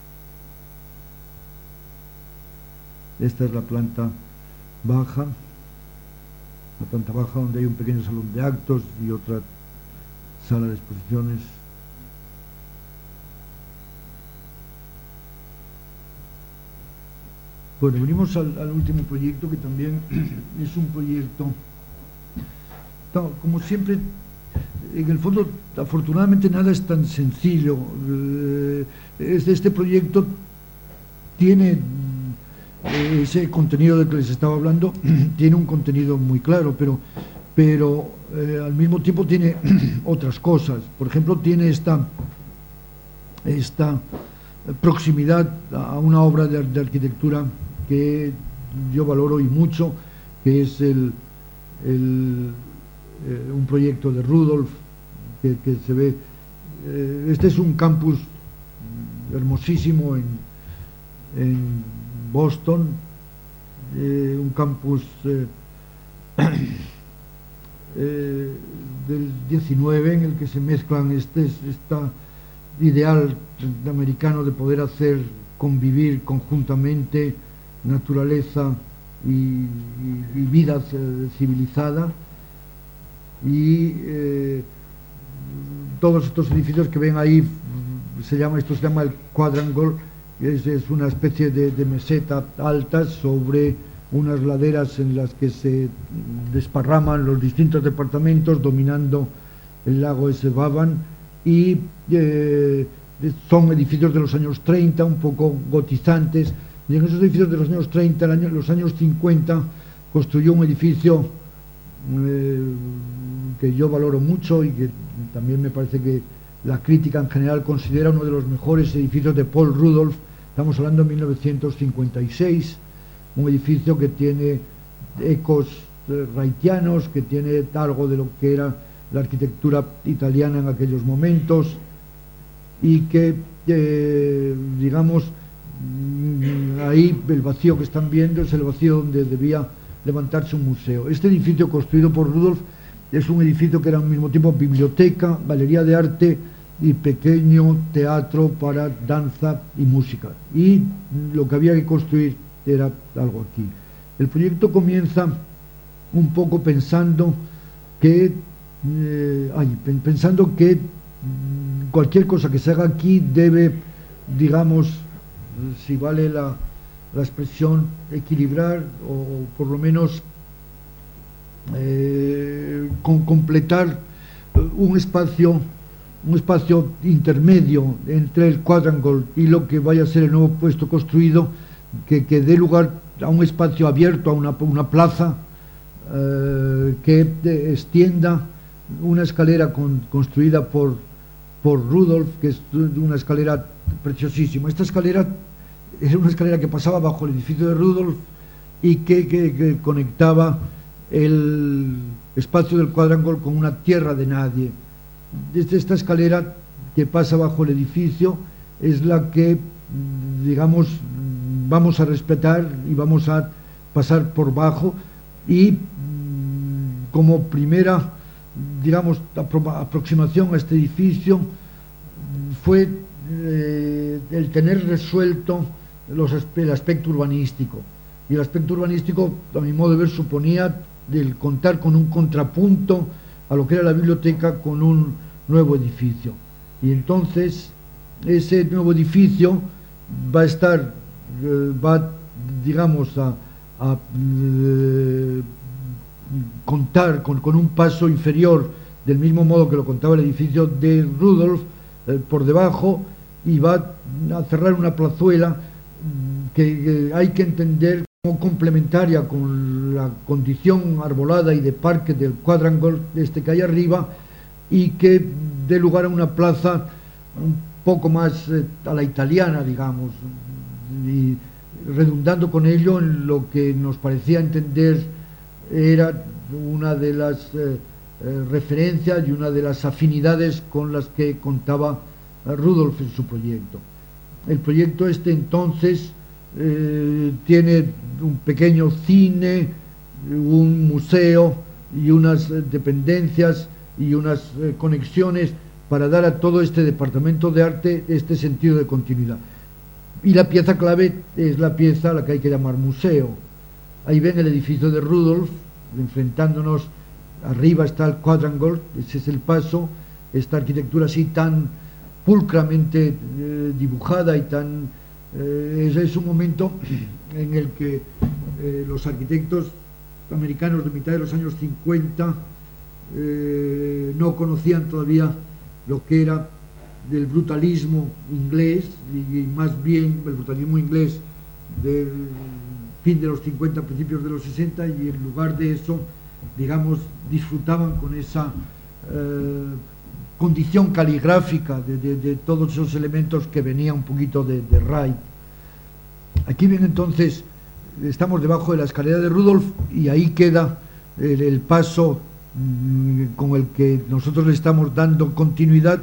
Speaker 1: Esta es la planta baja, la planta baja donde hay un pequeño salón de actos y otra sala de exposiciones. Bueno, venimos al, al último proyecto, que también es un proyecto, como siempre, en el fondo, afortunadamente nada es tan sencillo. Este, este proyecto tiene eh, ese contenido del que les estaba hablando, tiene un contenido muy claro, pero, pero eh, al mismo tiempo tiene otras cosas. Por ejemplo, tiene esta, esta proximidad a una obra de, de arquitectura que yo valoro y mucho, que es el, el, eh, un proyecto de Rudolf, que, que se ve, eh, este es un campus hermosísimo en, en Boston, eh, un campus eh, eh, del diecinueve, en el que se mezclan este, esta ideal americano de poder hacer convivir conjuntamente naturaleza y, y, y vida eh, civilizada, y eh, todos estos edificios que ven ahí, se llama, esto se llama el Quadrangle, es, es una especie de, de meseta alta sobre unas laderas en las que se desparraman los distintos departamentos dominando el lago Essevaban, y eh, son edificios de los años treinta, un poco gotizantes, y en esos edificios de los años treinta, en los años cincuenta, construyó un edificio eh, que yo valoro mucho y que también me parece que la crítica en general considera uno de los mejores edificios de Paul Rudolph. Estamos hablando de mil novecientos cincuenta y seis, un edificio que tiene ecos eh, wrightianos, que tiene algo de lo que era la arquitectura italiana en aquellos momentos, y que, eh, digamos, ahí el vacío que están viendo es el vacío donde debía levantarse un museo. Este edificio construido por Rudolf es un edificio que era al mismo tiempo biblioteca, galería de arte y pequeño teatro para danza y música, y lo que había que construir era algo aquí. El proyecto comienza un poco pensando que eh, ay, pensando que cualquier cosa que se haga aquí debe, digamos, si vale la, la expresión, equilibrar o por lo menos eh, con, completar un espacio un espacio intermedio entre el quadrangle y lo que vaya a ser el nuevo puesto construido, que, que dé lugar a un espacio abierto, a una, una plaza eh, que de, extienda una escalera con, construida por, por Rudolf, que es una escalera preciosísima. Esta escalera era una escalera que pasaba bajo el edificio de Rudolf y que, que, que conectaba el espacio del quadrangle con una tierra de nadie. Desde esta escalera que pasa bajo el edificio es la que, digamos, vamos a respetar y vamos a pasar por bajo, y como primera, digamos, apro aproximación a este edificio fue eh, el tener resuelto los, el aspecto urbanístico, y el aspecto urbanístico, a mi modo de ver, suponía el contar con un contrapunto a lo que era la biblioteca con un nuevo edificio. Y entonces ese nuevo edificio va a estar, eh, va, digamos, a, a eh, contar con, con un paso inferior, del mismo modo que lo contaba el edificio de Rudolf, eh, por debajo, y va a cerrar una plazuela que, que hay que entender como complementaria con la condición arbolada y de parque del quadrangle este que hay arriba, y que dé lugar a una plaza un poco más eh, a la italiana, digamos, y redundando con ello en lo que nos parecía entender era una de las eh, eh, referencias y una de las afinidades con las que contaba eh, Rudolf en su proyecto. El proyecto este entonces eh, tiene un pequeño cine, un museo y unas eh, dependencias y unas eh, conexiones para dar a todo este departamento de arte este sentido de continuidad. Y la pieza clave es la pieza a la que hay que llamar museo. Ahí ven el edificio de Rudolf, enfrentándonos, arriba está el quadrangle, ese es el paso, esta arquitectura así tan pulcramente eh, dibujada y tan... Eh, ese es un momento en el que eh, los arquitectos americanos de mitad de los años cincuenta eh, no conocían todavía lo que era del brutalismo inglés, y, y más bien el brutalismo inglés del fin de los cincuenta, principios de los sesenta, y en lugar de eso, digamos, disfrutaban con esa eh, condición caligráfica de, de, de todos esos elementos que venía un poquito de, de Wright. Aquí bien, entonces, estamos debajo de la escalera de Rudolf, y ahí queda el, el paso mmm, con el que nosotros le estamos dando continuidad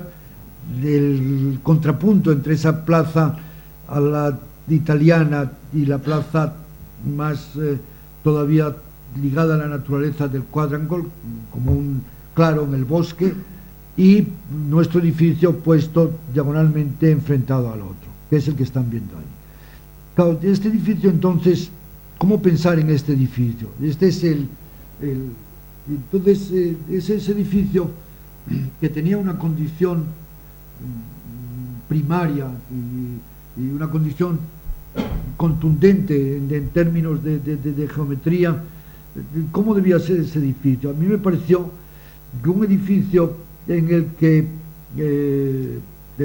Speaker 1: del contrapunto entre esa plaza a la italiana y la plaza más eh, todavía ligada a la naturaleza del quadrangle, como un claro en el bosque, y nuestro edificio puesto diagonalmente enfrentado al otro, que es el que están viendo ahí. Claro, este edificio, entonces, ¿cómo pensar en este edificio? Este es el, el entonces eh, es ese edificio que tenía una condición primaria y, y una condición contundente en, en términos de, de, de, de geometría. ¿Cómo debía ser ese edificio? A mí me pareció que un edificio en el que eh,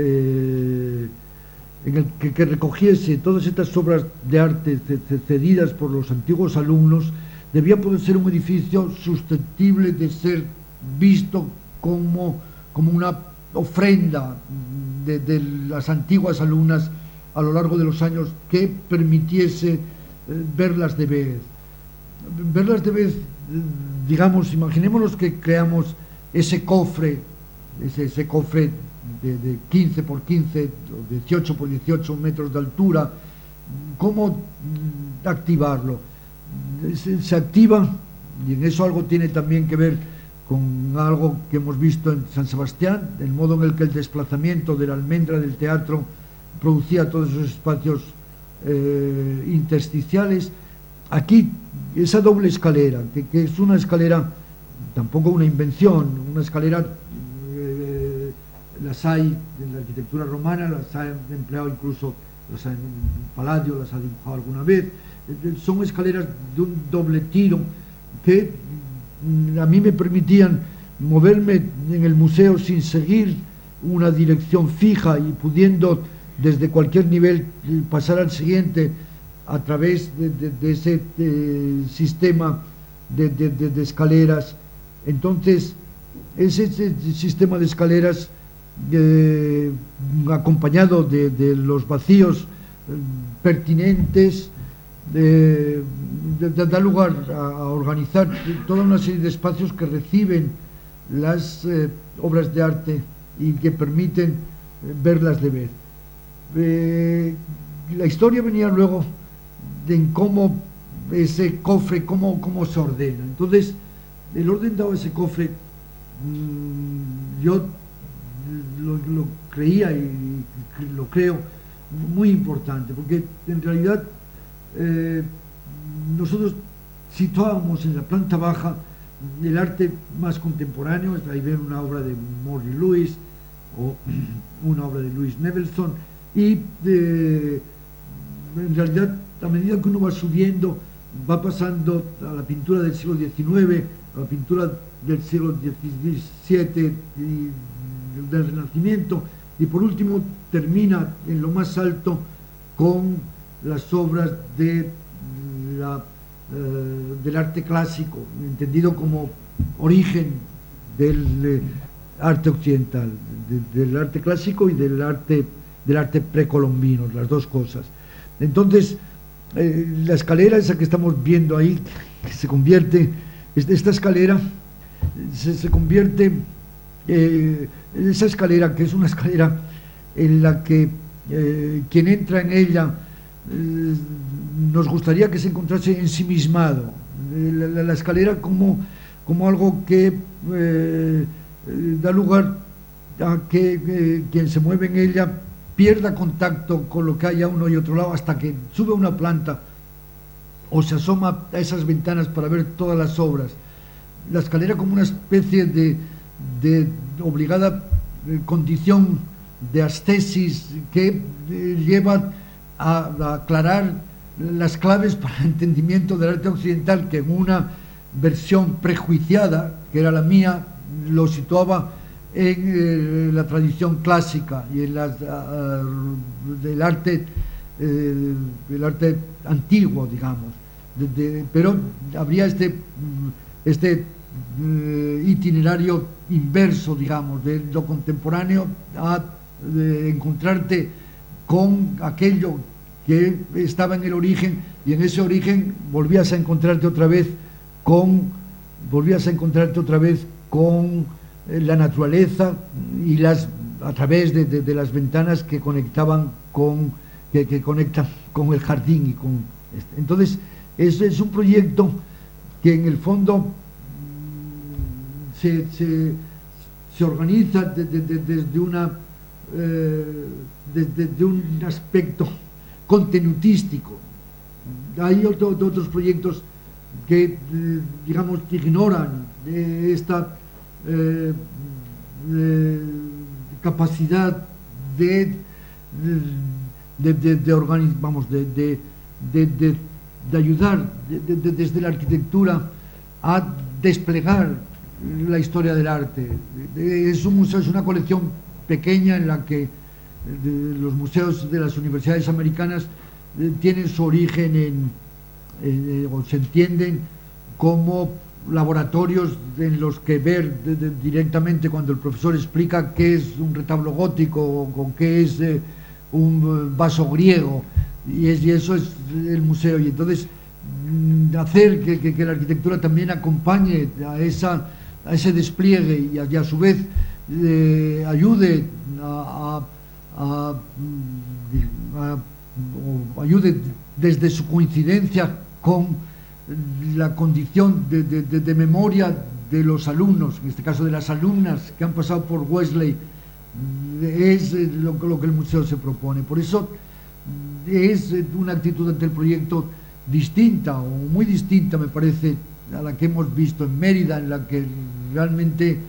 Speaker 1: de, en el que, que recogiese todas estas obras de arte cedidas por los antiguos alumnos debía poder ser un edificio susceptible de ser visto como, como una ofrenda de, de las antiguas alumnas a lo largo de los años, que permitiese eh, verlas de vez. Verlas de vez, digamos, imaginémonos que creamos ese cofre, ese, ese cofre de, de quince por quince, dieciocho por dieciocho metros de altura, cómo activarlo. Se, se activa, y en eso algo tiene también que ver con algo que hemos visto en San Sebastián, el modo en el que el desplazamiento de la almendra del teatro producía todos esos espacios eh, intersticiales. Aquí, esa doble escalera, que, que es una escalera, tampoco una invención, una escalera, eh, las hay en la arquitectura romana, las ha empleado incluso, las ha en Palladio, las ha dibujado alguna vez. Son escaleras de un doble tiro que a mí me permitían moverme en el museo sin seguir una dirección fija y pudiendo desde cualquier nivel pasar al siguiente a través de, de, de ese eh, sistema de, de, de, de escaleras. Entonces, ese, ese sistema de escaleras eh, acompañado de, de los vacíos eh, pertinentes, de, de, de, da lugar a, a organizar toda una serie de espacios que reciben las eh, obras de arte y que permiten eh, verlas de vez. Eh, la historia venía luego de en cómo ese cofre, cómo, cómo se ordena. Entonces, el orden dado a ese cofre, mmm, yo lo, lo creía y lo creo muy importante, porque en realidad eh, nosotros situábamos en la planta baja el arte más contemporáneo. Ahí ven una obra de Morley Lewis o una obra de Louis Nevelson, y eh, en realidad a medida que uno va subiendo va pasando a la pintura del siglo diecinueve, a la pintura del siglo diecisiete y del Renacimiento, y por último termina en lo más alto con las obras de la, eh, del arte clásico, entendido como origen del eh, arte occidental, de, del arte clásico y del arte, del arte precolombino, las dos cosas. Entonces, eh, la escalera esa que estamos viendo ahí, que se convierte, esta escalera se, se convierte, eh, esa escalera que es una escalera en la que eh, quien entra en ella eh, nos gustaría que se encontrase ensimismado, eh, la, la escalera como, como algo que eh, da lugar a que eh, quien se mueve en ella pierda contacto con lo que hay a uno y otro lado hasta que sube a una planta o se asoma a esas ventanas para ver todas las obras. La escalera como una especie de, de obligada condición de ascesis que eh, lleva a, a aclarar las claves para el entendimiento del arte occidental, que en una versión prejuiciada, que era la mía, lo situaba en eh, la tradición clásica y en las, uh, del arte, eh, el arte antiguo, digamos. De, de, pero habría este, este uh, itinerario inverso, digamos, de lo contemporáneo a de encontrarte con aquello que estaba en el origen, y en ese origen volvías a encontrarte otra vez con, volvías a encontrarte otra vez con la naturaleza y las a través de, de, de las ventanas que conectaban con que, que conectan con el jardín y con este. Entonces es, es un proyecto que en el fondo se, se, se organiza desde de, de, de una eh, desde de un aspecto contenutístico. Hay otro, otros proyectos que eh, digamos que ignoran eh, esta Eh, eh, capacidad de de, de, de, organiz, vamos, de, de, de, de, de ayudar de, de, desde la arquitectura a desplegar la historia del arte. Es un museo, es una colección pequeña en la que los museos de las universidades americanas tienen su origen en, en o se entienden como laboratorios en los que ver de, de, directamente cuando el profesor explica qué es un retablo gótico o, o qué es eh, un vaso griego, y, es, y eso es el museo. Y entonces mm, hacer que, que, que la arquitectura también acompañe a esa, a ese despliegue y a, y a su vez eh, ayude a, a, a, a o ayude desde su coincidencia con la condición de, de, de, de memoria de los alumnos, en este caso de las alumnas que han pasado por Wellesley, es lo, lo que el museo se propone. Por eso es una actitud ante el proyecto distinta, o muy distinta me parece, a la que hemos visto en Mérida, en la que realmente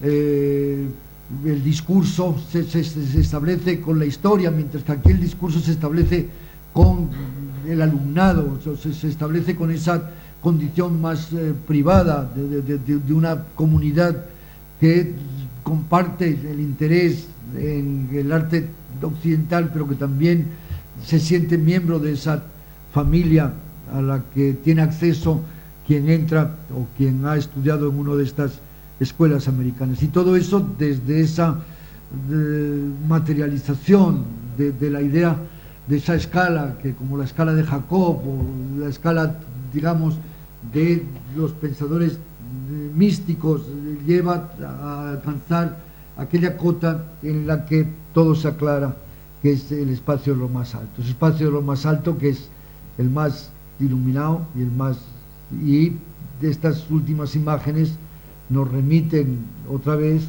Speaker 1: eh, el discurso se, se, se establece con la historia, mientras que aquí el discurso se establece con el alumnado, se, se establece con esa condición más eh, privada de, de, de, de una comunidad que comparte el interés en el arte occidental, pero que también se siente miembro de esa familia a la que tiene acceso quien entra o quien ha estudiado en una de estas escuelas americanas. Y todo eso desde esa de materialización de, de la idea de esa escala, que como la escala de Jacob o la escala, digamos, de los pensadores místicos, lleva a alcanzar aquella cota en la que todo se aclara, que es el espacio de lo más alto, ese espacio de lo más alto que es el más iluminado y el más, y de estas últimas imágenes nos remiten otra vez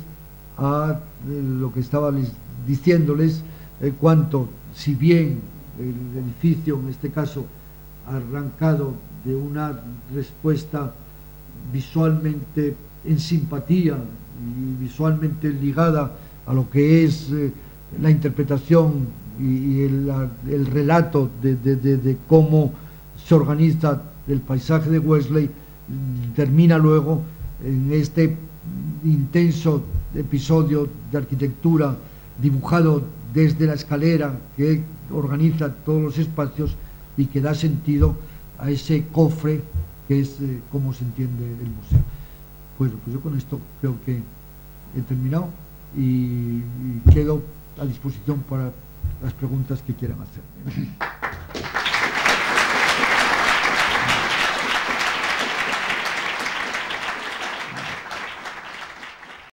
Speaker 1: a lo que estaba les, diciéndoles, eh, cuanto, si bien el edificio, en este caso, arrancado de una respuesta visualmente en simpatía y visualmente ligada a lo que es eh, la interpretación y, y el, la, el relato de, de, de, de cómo se organiza el paisaje de Wellesley, termina luego en este intenso episodio de arquitectura dibujado desde la escalera que organiza todos los espacios y que da sentido a ese cofre que es eh, como se entiende el museo. Pues, pues yo con esto creo que he terminado y, y quedo a disposición para las preguntas que quieran hacer.